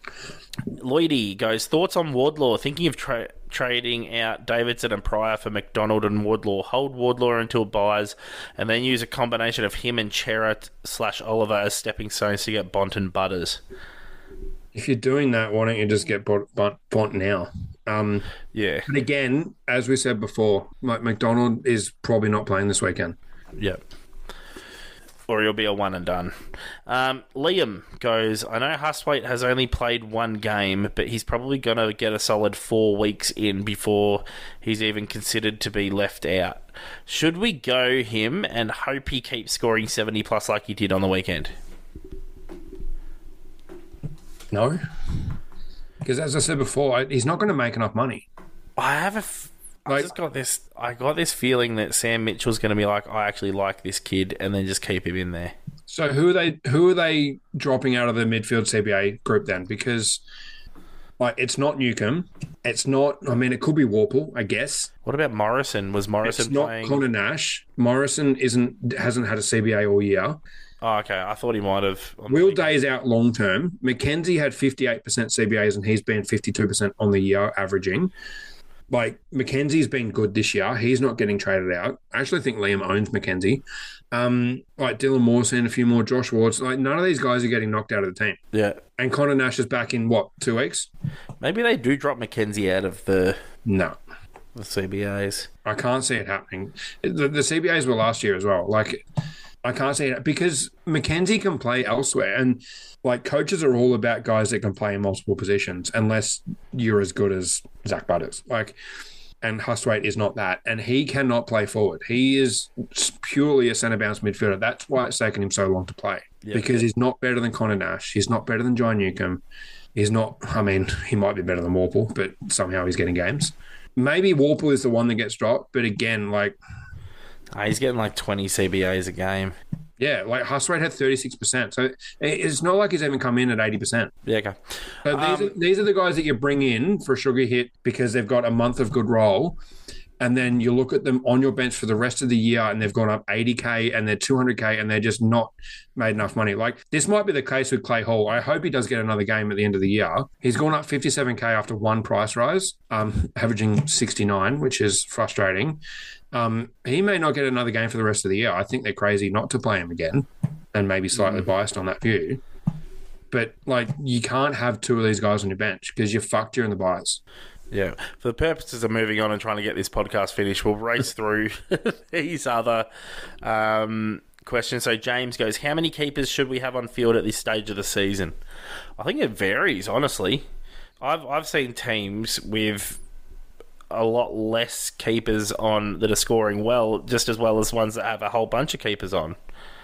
Lloydie goes, thoughts on Wardlaw? Thinking of tra- trading out Davidson and Pryor for McDonald and Wardlaw. Hold Wardlaw until buys, and then use a combination of him and Chera slash Oliver as stepping stones to get Bont and Butters. If you're doing that, why don't you just get Bont, Bont, Bont now? Um, Yeah. but again, as we said before, Mike McDonald is probably not playing this weekend. Yep. Or he'll be a one and done. Um, Liam goes, I know Hustwaite has only played one game, but he's probably going to get a solid four weeks in before he's even considered to be left out. Should we go him and hope he keeps scoring seventy plus like he did on the weekend? No, because as I said before, I- he's not going to make enough money. I have a... F- I Like- just got this... I got this feeling that Sam Mitchell's going to be like, I actually like this kid, and then just keep him in there. So who are they? Who are they dropping out of the midfield C B A group then? Because like it's not Newcomb, it's not. I mean, it could be Warple, I guess. What about Morrison? Was Morrison It's not playing... Connor Nash. Morrison isn't hasn't had a C B A all year. Oh, okay. I thought he might have. on the Will weekend. Day's out long term. Mackenzie had fifty-eight percent C B As and he's been fifty-two percent on the year averaging. Like, Mackenzie's been good this year. He's not getting traded out. I actually think Liam owns Mackenzie. Um, like, Dylan Mawson, a few more, Josh Wards. Like, none of these guys are getting knocked out of the team. Yeah. And Connor Nash is back in, what, two weeks? Maybe they do drop Mackenzie out of the No. The C B As. I can't see it happening. The, the C B As were last year as well. Like, I can't see it because Mackenzie can play elsewhere. And, like, coaches are all about guys that can play in multiple positions unless you're as good as Zach Butters. Like, and Hustwaite is not that. And he cannot play forward. He is purely a centre bounce midfielder. That's why it's taken him so long to play. Yep. Because he's not better than Connor Nash. He's not better than John Newcomb. He's not, I mean, he might be better than Warple, but somehow he's getting games. Maybe Warple is the one that gets dropped, but again, like... Oh, he's getting like twenty C B As a game. Yeah, like Hustwaite had thirty-six percent. So it's not like he's even come in at eighty percent. Yeah, okay. So these, um, are, these are the guys that you bring in for a sugar hit because they've got a month of good roll. And then you look at them on your bench for the rest of the year and they've gone up eighty K and they're two hundred K and they're just not made enough money. Like, this might be the case with Clay Hall. I hope he does get another game at the end of the year. He's gone up fifty-seven K after one price rise, um, averaging sixty-nine, which is frustrating. Um, he may not get another game for the rest of the year. I think they're crazy not to play him again and maybe slightly mm. biased on that view. But, like, you can't have two of these guys on your bench because you're fucked during the buys. Yeah. For the purposes of moving on and trying to get this podcast finished, we'll race through these other um, questions. So James goes, how many keepers should we have on field at this stage of the season? I think it varies, honestly. I've I've seen teams with a lot less keepers on that are scoring well, just as well as ones that have a whole bunch of keepers on.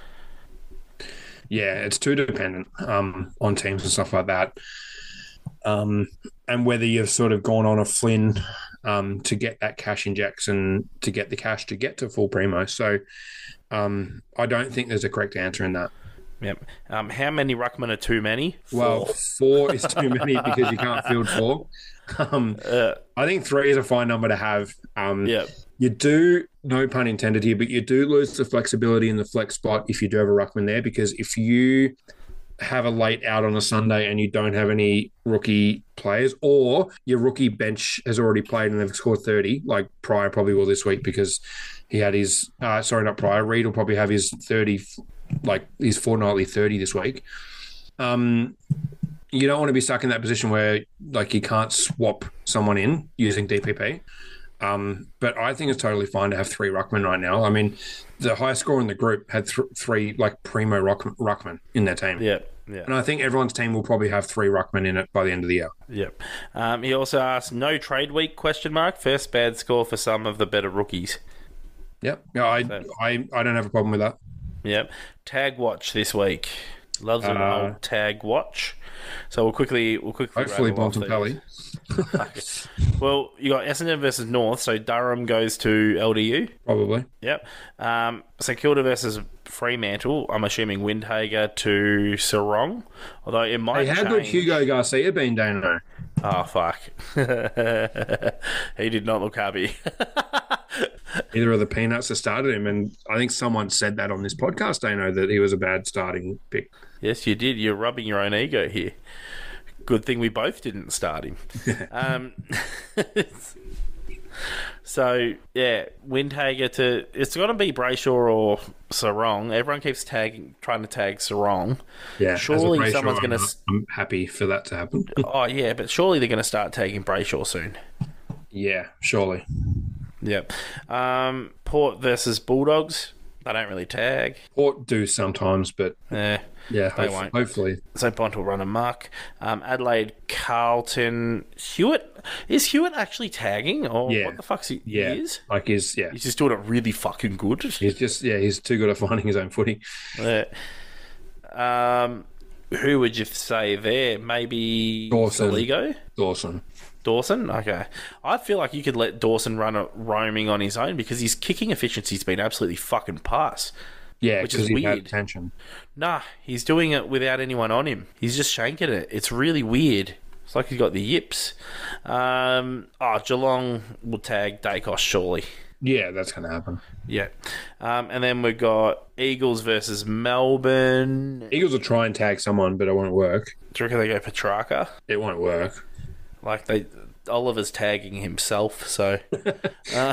Yeah, it's too dependent um, on teams and stuff like that. Um, and whether you've sort of gone on a Flynn um, to get that cash injection, to get the cash to get to full primo. So um, I don't think there's a correct answer in that. Yep. Um, how many ruckmen are too many? Four. Well, four is too many because you can't field four. Um, uh, I think three is a fine number to have. Um, yeah. You do, no pun intended here, but you do lose the flexibility in the flex spot if you do have a ruckman there, because if you have a late out on a Sunday and you don't have any rookie players, or your rookie bench has already played and they've scored thirty, like Pryor probably will this week because he had his, uh, sorry, not Pryor, Reed will probably have his thirty, like his fortnightly thirty this week. Um, you don't want to be stuck in that position where like you can't swap someone in using D P P. Um, but I think it's totally fine to have three ruckmen right now. I mean, the highest score in the group had th- three like primo ruck- ruckmen in their team. Yeah, yeah. And I think everyone's team will probably have three ruckmen in it by the end of the year. Yep. Um, he also asked, no trade week, question mark, first bad score for some of the better rookies. Yep. Yeah, I, so, I, I don't have a problem with that. Yep. Tag watch this week. Loves an uh, old tag watch. So we'll quickly we'll quickly hopefully Bontempelli. Well, you got Essendon versus North, so Durham goes to L D U. Probably. Yep. Um, St Kilda versus Fremantle. I'm assuming Windhager to Sarong. Although it might. Hey, how change. good Hugo Garcia been, Dano? Oh fuck! He did not look happy. Either of the peanuts that started him, and I think someone said that on this podcast, Dano, that he was a bad starting pick. Yes, you did. You're rubbing your own ego here. Good thing we both didn't start him. um, so, yeah, Windhager to... It's got to be Brayshaw or Sarong. Everyone keeps tagging, trying to tag Sarong. Yeah, surely Brayshaw, someone's going to... I'm happy for that to happen. Oh, yeah, but surely they're going to start tagging Brayshaw soon. Yeah, surely. Yep. Um, Port versus Bulldogs. They don't really tag. Port do sometimes, but... Yeah. Yeah, they hope, won't. Hopefully. So Bont will run amok. Um, Adelaide, Carlton, Hewitt. Is Hewitt actually tagging, or yeah. what the fuck's he, yeah. he is? Like he's yeah. He's just doing it really fucking good. He's just yeah. He's too good at finding his own footy. Yeah. Um, who would you say there? Maybe Dawson. Saligo? Dawson. Dawson? Okay. I feel like you could let Dawson run a roaming on his own because his kicking efficiency's been absolutely fucking pass. Yeah, which is he weird. had attention. Nah, he's doing it without anyone on him. He's just shanking it. It's really weird. It's like he's got the yips. Um, oh, Geelong will tag Dacos, surely. Yeah, that's going to happen. Yeah. Um, and then we've got Eagles versus Melbourne. Eagles will try and tag someone, but it won't work. Do you reckon they go Petrarca? It won't work. Like, they... Oliver's tagging himself, so... uh,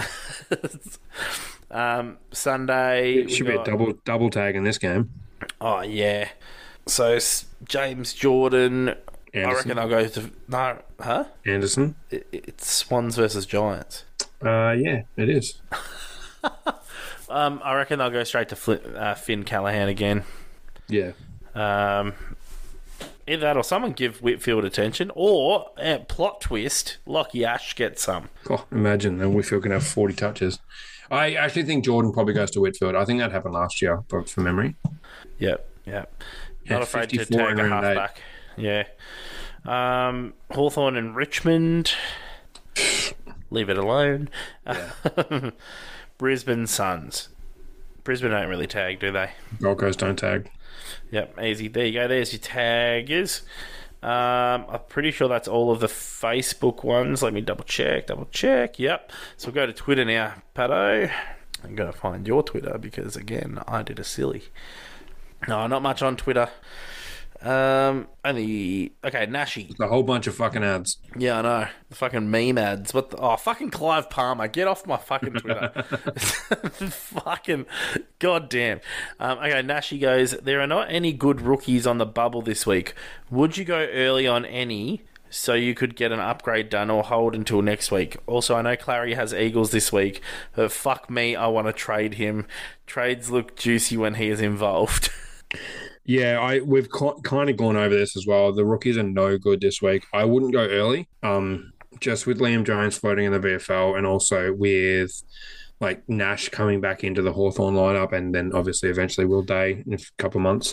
um, Sunday... It should be got... a double double tag in this game. Oh, yeah. So, James Jordan I Anderson. reckon they'll go to no, huh? Anderson. It, it's Swans versus Giants. Uh, yeah, it is. Um, I reckon they'll go straight to Flint, uh, Finn Callahan again. Yeah. Um, either that or someone give Whitfield attention, or uh, plot twist, Lockie Ash gets some. Oh, imagine then Whitfield can have forty touches. I actually think Jordan probably goes to Whitfield. I think that happened last year, but from memory. Yep, yep. Had Not afraid to fifty-four tag a in round eight. halfback. Yeah. Um, Hawthorn and Richmond. Leave it alone. Yeah. Brisbane Suns. Brisbane don't really tag, do they? Gold Coast don't tag. Yep, easy. There you go. There's your taggers. Um, I'm pretty sure that's all of the Facebook ones. Let me double check, double check. Yep. So we'll go to Twitter now, Pato. I'm going to find your Twitter because, again, I did a silly. No, not much on Twitter. Um, only... Okay, Nashi. A whole bunch of fucking ads. Yeah, I know. The fucking meme ads. What the... Oh, fucking Clive Palmer. Get off my fucking Twitter. Fucking... Goddamn. Um, okay, Nashi goes, there are not any good rookies on the bubble this week. Would you go early on any so you could get an upgrade done or hold until next week? Also, I know Clary has Eagles this week, but fuck me, I want to trade him. Trades look juicy when he is involved. Yeah, I we've co- kind of gone over this as well. The rookies are no good this week. I wouldn't go early. Um, just with Liam Jones floating in the V F L, and also with like Nash coming back into the Hawthorn lineup, and then obviously eventually Will Day in a couple of months.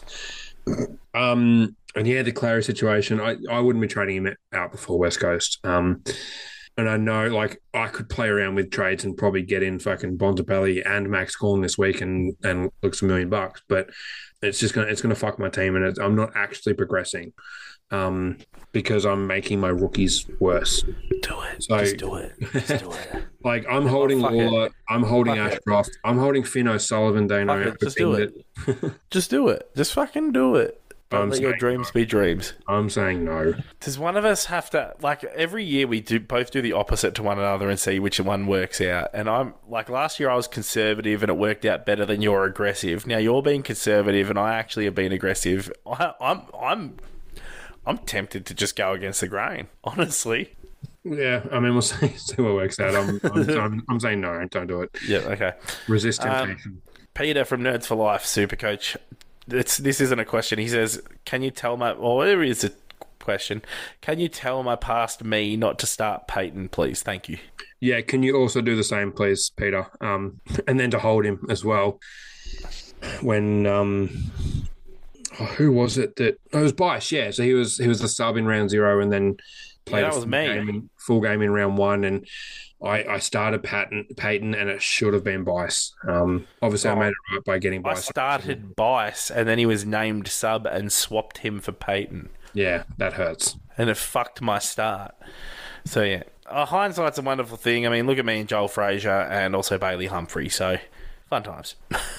Um, and yeah, the Clary situation, I, I wouldn't be trading him out before West Coast. Um, and I know like I could play around with trades and probably get in fucking Bontempelli and Max Gorn this week and and looks a million bucks, but it's just gonna it's gonna fuck my team, and it's, I'm not actually progressing um, because I'm making my rookies worse. Do it. So, Just do it. Just do it. Like I'm holding fuck Lawler, it. I'm holding Fuck it. Ashcroft, I'm holding Finn O'Sullivan, Dano. Fuck it, just do it. Just do it. Just fucking do it. Don't I'm let your saying dreams be dreams. I'm saying no. Does one of us have to, like, every year we do both do the opposite to one another and see which one works out? And I'm, like, last year I was conservative and it worked out better than you're aggressive. Now you're being conservative and I actually have been aggressive. I, I'm, I'm, I'm tempted to just go against the grain, honestly. Yeah, I mean we'll see, see what works out. I'm I'm, I'm I'm saying no, don't do it. Yeah, okay. Resist Um, temptation. Peter from Nerds for Life, super coach. It's, this isn't a question. He says, can you tell my... Well, there is a question. Can you tell my past me not to start Peyton, please? Thank you. Yeah, can you also do the same, please, Peter? Um, and then to hold him as well. When um, oh, who was it that? Oh, it was Bice. Yeah, so he was he was the sub in round zero, and then played Yeah, that a was full me. game in, full game in round one, and I, I started Patton, Peyton, and it should have been Bice. Um, obviously, I made it right by getting I Bice. started Bice, and then he was named sub and swapped him for Peyton. Yeah, that hurts. And it fucked my start. So, yeah. Uh, hindsight's a wonderful thing. I mean, look at me and Joel Frazier and also Bailey Humphrey. So, fun times.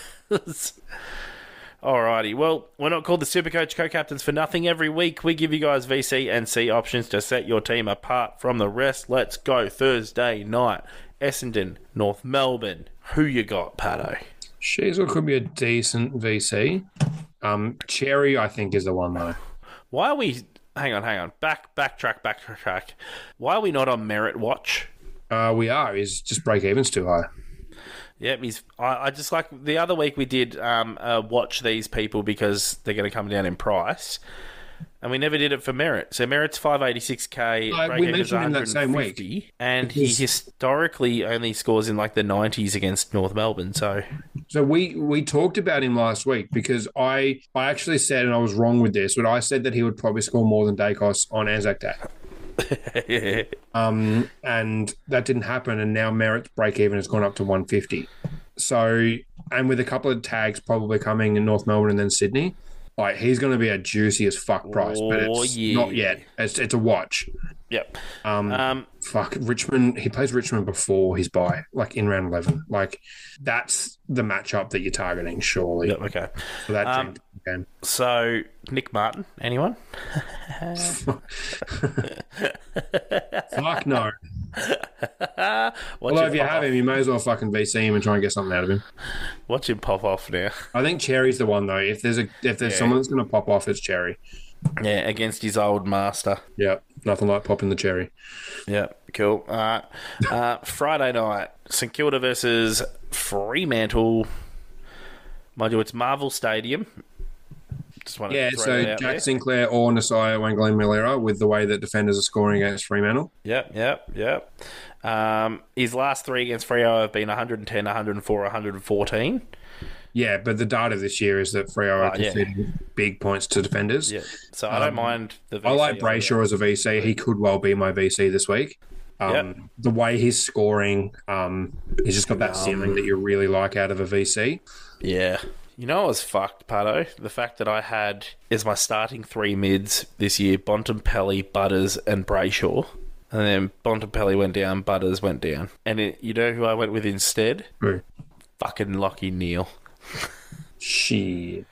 Alrighty, well, we're not called the Supercoach Co-Captains for nothing. Every week we give you guys V C and C options to set your team apart from the rest. Let's go Thursday night. Essendon, North Melbourne. Who you got, Pato? Sheasel could be a decent V C. Um, Cherry, I think, is the one, though. Why are we... Hang on, hang on. Back, backtrack, backtrack. Why are we not on Merit Watch? Uh, we are. Is just break even's too high. Yep, he's. I, I just like the other week we did um, uh, watch these people because they're going to come down in price, and we never did it for Merit. So Merit's five eighty six k. Uh, we mentioned him that same week, and because... he historically only scores in like the nineties against North Melbourne. So, so we we talked about him last week because I I actually said, and I was wrong with this, but I said that he would probably score more than Dacos on Anzac Day. um, and that didn't happen, and now Merit's break even has gone up to one fifty. So, and with a couple of tags probably coming in North Melbourne and then Sydney, like he's going to be a juicy as fuck price, but Oh, it's yeah. not yet. It's it's a watch. Yep. Um, Um, fuck Richmond. He plays Richmond before his bye, like in round eleven. Like that's the matchup that you're targeting, surely. Yep. Okay. For that Um, team game. So Nick Martin, anyone? Fuck no. Watch Although him if you pop have off. him, you may as well fucking V C him and try and get something out of him. Watch him pop off now. I think Cherry's the one though. If there's a if there's Yeah. someone that's going to pop off, it's Cherry. Yeah, against his old master. Yeah, nothing like popping the cherry. Yeah, cool. All right. Uh, Friday night, St Kilda versus Fremantle. Mind you, it's Marvel Stadium. Just want to Yeah, throw so that out Jack there. Sinclair or Nasai Wangalen-Malera with the way that defenders are scoring against Fremantle. Yep, yep, yep. Um, his last three against Freo have been one ten, one oh four, one fourteen. Yeah, but the data this year is that Freo are Oh, yeah. conceding big points to defenders. Yeah, so I don't Um, mind the V C. I like Brayshaw as a V C. He could well be my V C this week. Um, Yep. The way he's scoring, um, he's just got that ceiling that you really like out of a V C. Yeah. You know I was fucked, Pato? The fact that I had as my starting three mids this year, Bontempelli, Butters, and Brayshaw. And then Bontempelli went down, Butters went down. And it, you know who I went with instead? Who? Fucking Lockie Neal. Shit.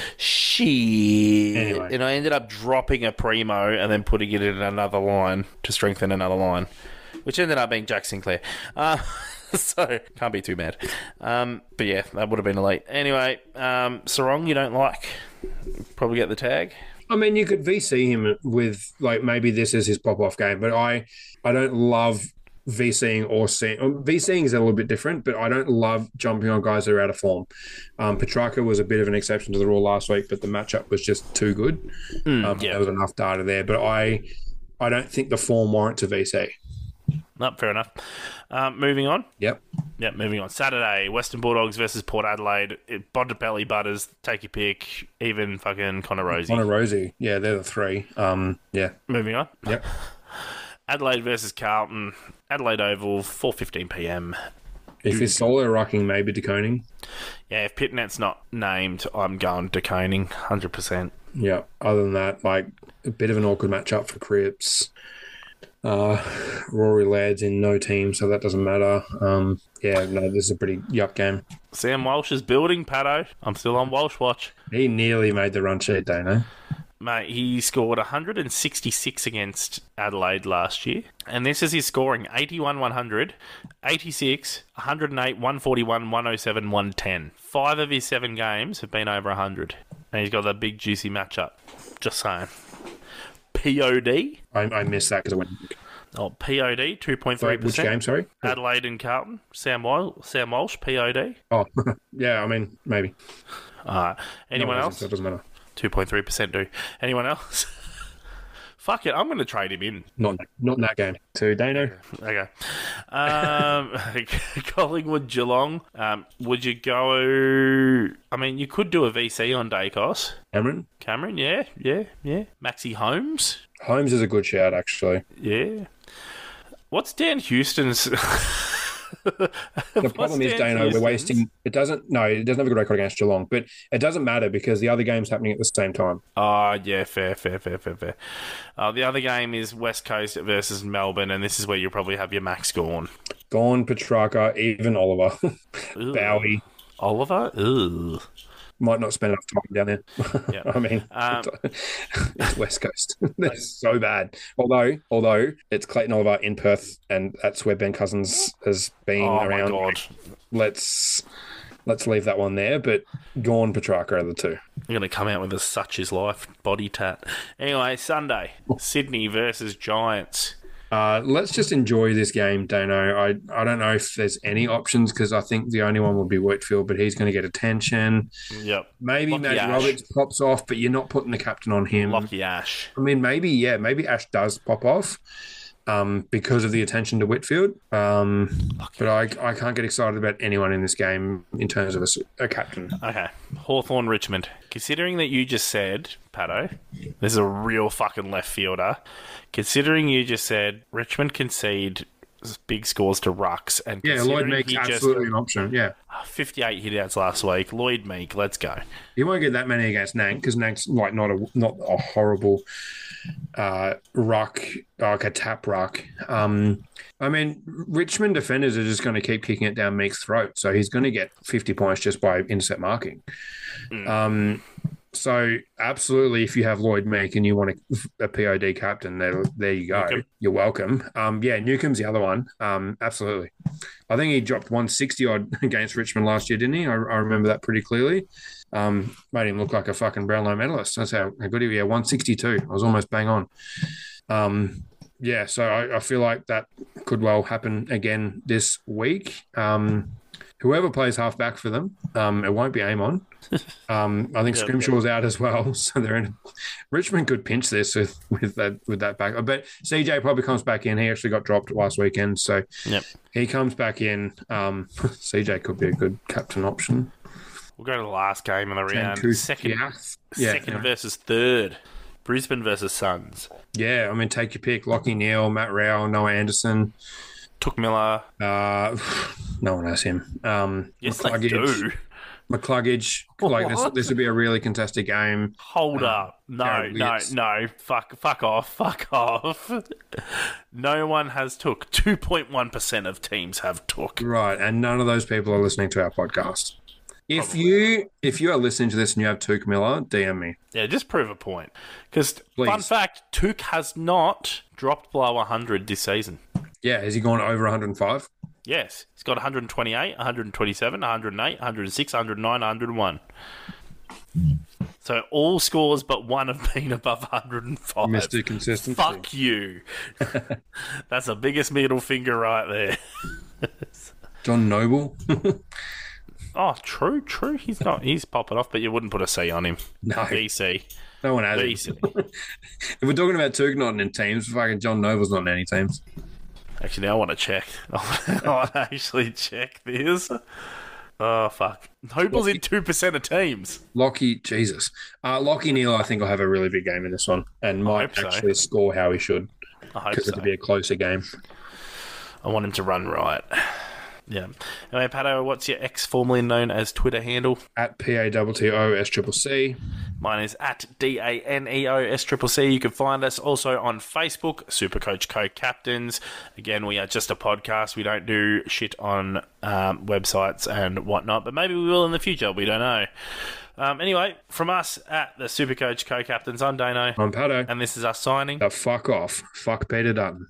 Shit. Anyway. And I ended up dropping a Primo and then putting it in another line to strengthen another line, which ended up being Jack Sinclair. Uh, so, can't be too mad. Um, but yeah, that would have been elite. Anyway, um, Sarong, you don't like? Probably get the tag. I mean, you could V C him with, like, maybe this is his pop-off game, but I, I don't love VCing or seeing. VCing is a little bit different, but I don't love jumping on guys that are out of form. Um, Petrarca was a bit of an exception to the rule last week, but the matchup was just too good. Mm, um, yeah. There was enough data there, but I, I don't think the form warrants a V C. No, fair enough. Um, moving on. Yep. Yep, moving on. Saturday, Western Bulldogs versus Port Adelaide. It- Bontempelli, Butters, take your pick. Even fucking Connor Rosie. Connor Rosie. Yeah, they're the three. Um, yeah. Moving on. Yep. Adelaide versus Carlton. Adelaide Oval, four fifteen p.m. If it's solo rocking, maybe DeConing. Yeah, if Pitnet's not named, I'm going to Coning, one hundred percent. Yeah. Other than that, like a bit of an awkward matchup for Cripps. Uh, Rory Ladd's in no team, so that doesn't matter. Um, yeah, no, this is a pretty yuck game. Sam Walsh is building, Pato. I'm still on Walsh watch. He nearly made the run sheet, Dano. Mate, he scored one hundred sixty-six against Adelaide last year. And this is his scoring. eighty-one, one hundred, eighty-six, one oh eight, one forty-one, one oh seven, one ten. Five of his seven games have been over one hundred. And he's got that big, juicy matchup. Just saying. P O D? I, I missed that because I went. Oh, P O D, two point three Sorry, which percent. game? Sorry. Adelaide and Carlton. Sam Walsh, Sam Walsh, P O D. Oh, yeah. I mean, maybe. Uh, anyone No, it else? doesn't, so it doesn't matter. two point three percent do. Anyone else? Fuck it, I'm going to trade him in. Not in that, not in that game. To Dano. Okay. Um, Collingwood, Geelong. Um, would you go... I mean, you could do a V C on Dacos. Cameron. Cameron, yeah, yeah, yeah. Maxi Holmes, Holmes is a good shout, actually. yeah. What's Dan Houston's... The problem is, Dano, we're wasting. It doesn't. No, it doesn't have a good record against Geelong, but it doesn't matter because the other game's happening at the same time. Oh, yeah, fair, fair, fair, fair, fair. Uh, the other game is West Coast versus Melbourne, and this is where you'll probably have your Max Gorn. Gone, Petrarca, even Oliver, Ooh. Bowie. Oliver? Ugh. Might not spend enough time down there. Yeah. I mean, Um, it's West Coast. That's so bad. Although, although it's Clayton Oliver in Perth, and that's where Ben Cousins has been Oh, around. my God. Let's let's leave that one there. But Gorn, Petrarca are the two. I'm going to come out with a such is life body tat. Anyway, Sunday, Sydney versus Giants. Uh, let's just enjoy this game, Dano. I, I don't know if there's any options because I think the only one would be Whitfield, but he's going to get attention. Yep. Maybe Lucky Matty Ash. Roberts pops off, but you're not putting the captain on him. Lucky Ash. I mean, maybe, yeah, maybe Ash does pop off um, because of the attention to Whitfield. Um, but I, I can't get excited about anyone in this game in terms of a, s- a captain. Okay. Hawthorn Richmond. Considering that you just said, Pato, this is a real fucking left fielder. Considering you just said Richmond concede big scores to Rucks, and Yeah, Lloyd considering Meek's he absolutely an option, yeah. just fifty-eight hitouts last week. Lloyd Meek, let's go. He won't get that many against Nank because Nank's like not a not a horrible uh, ruck, like a tap ruck. Um, I mean, Richmond defenders are just going to keep kicking it down Meek's throat, so he's going to get fifty points just by intercept marking. Um, So absolutely, if you have Lloyd Meek and you want a, a P O D captain, there, there you go. Newcomb. You're welcome. Um, yeah, Newcomb's the other one. Um, absolutely. I think he dropped one sixty odd against Richmond last year, didn't he? I, I remember that pretty clearly. Um, made him look like a fucking Brownlow medalist. That's how, how good he was. Yeah, one sixty-two. I was almost bang on. Um, yeah, so I, I feel like that could well happen again this week. Um, whoever plays halfback for them, um, it won't be Amon. Um, I think Yep, Scrimshaw's out as well, so they're in. Richmond could pinch this with with that with that back. I bet C J probably comes back in. He actually got dropped last weekend, so Yep. he comes back in. Um, C J could be a good captain option. We'll go to the last game of the round. Janku- Second, yeah. Yeah, second yeah. versus third. Brisbane versus Suns. Yeah, I mean, take your pick. Lockie Neal, Matt Rowell, Noah Anderson. Took Miller. Uh, no one has him. Um, Yes, they McCluggage- do. McCluggage. Like this, What? this would be a really contested game. Hold Um, up. No, Jared no, Williams. no. Fuck, fuck off. Fuck off. No one has took. two point one percent of teams have took. Right, and none of those people are listening to our podcast. If you if you are listening to this and you have Tuke Miller, D M me. Yeah, just prove a point. Because, Please. fun fact, Took has not dropped below one hundred this season. Yeah, has he gone over one hundred five? Yes. He's got one twenty-eight, one twenty-seven, one oh eight, one oh six, one oh nine, one oh one. So all scores but one have been above one hundred five. Mister Consistency. Fuck you. That's the biggest middle finger right there. John Noble. Oh, true, true. He's not. He's popping off, but you wouldn't put a C on him. No. B C. No one has B him. C. If we're talking about Tuke not in teams, fucking John Noble's not in any teams. Actually, now I want to check. I want to actually check this. Oh, fuck. Noble's in two percent of teams. Lockie, Jesus. Uh, Lockie Neal, I think, will have a really big game in this one and might hope so. actually score how he should I hope because so. it'll be a closer game. I want him to run right. Yeah. Anyway, Pato, what's your ex formerly known as Twitter handle? At P A T T O S C C C. Mine is at D A N E O S C C C. You can find us also on Facebook, Supercoach Co-Captains. Again, we are just a podcast. We don't do shit on um, websites and whatnot, but maybe we will in the future. We don't know. Um, anyway, from us at the Supercoach Co-Captains, I'm Dano. I'm Pato. And this is us signing. The fuck off. Fuck Peter Dutton.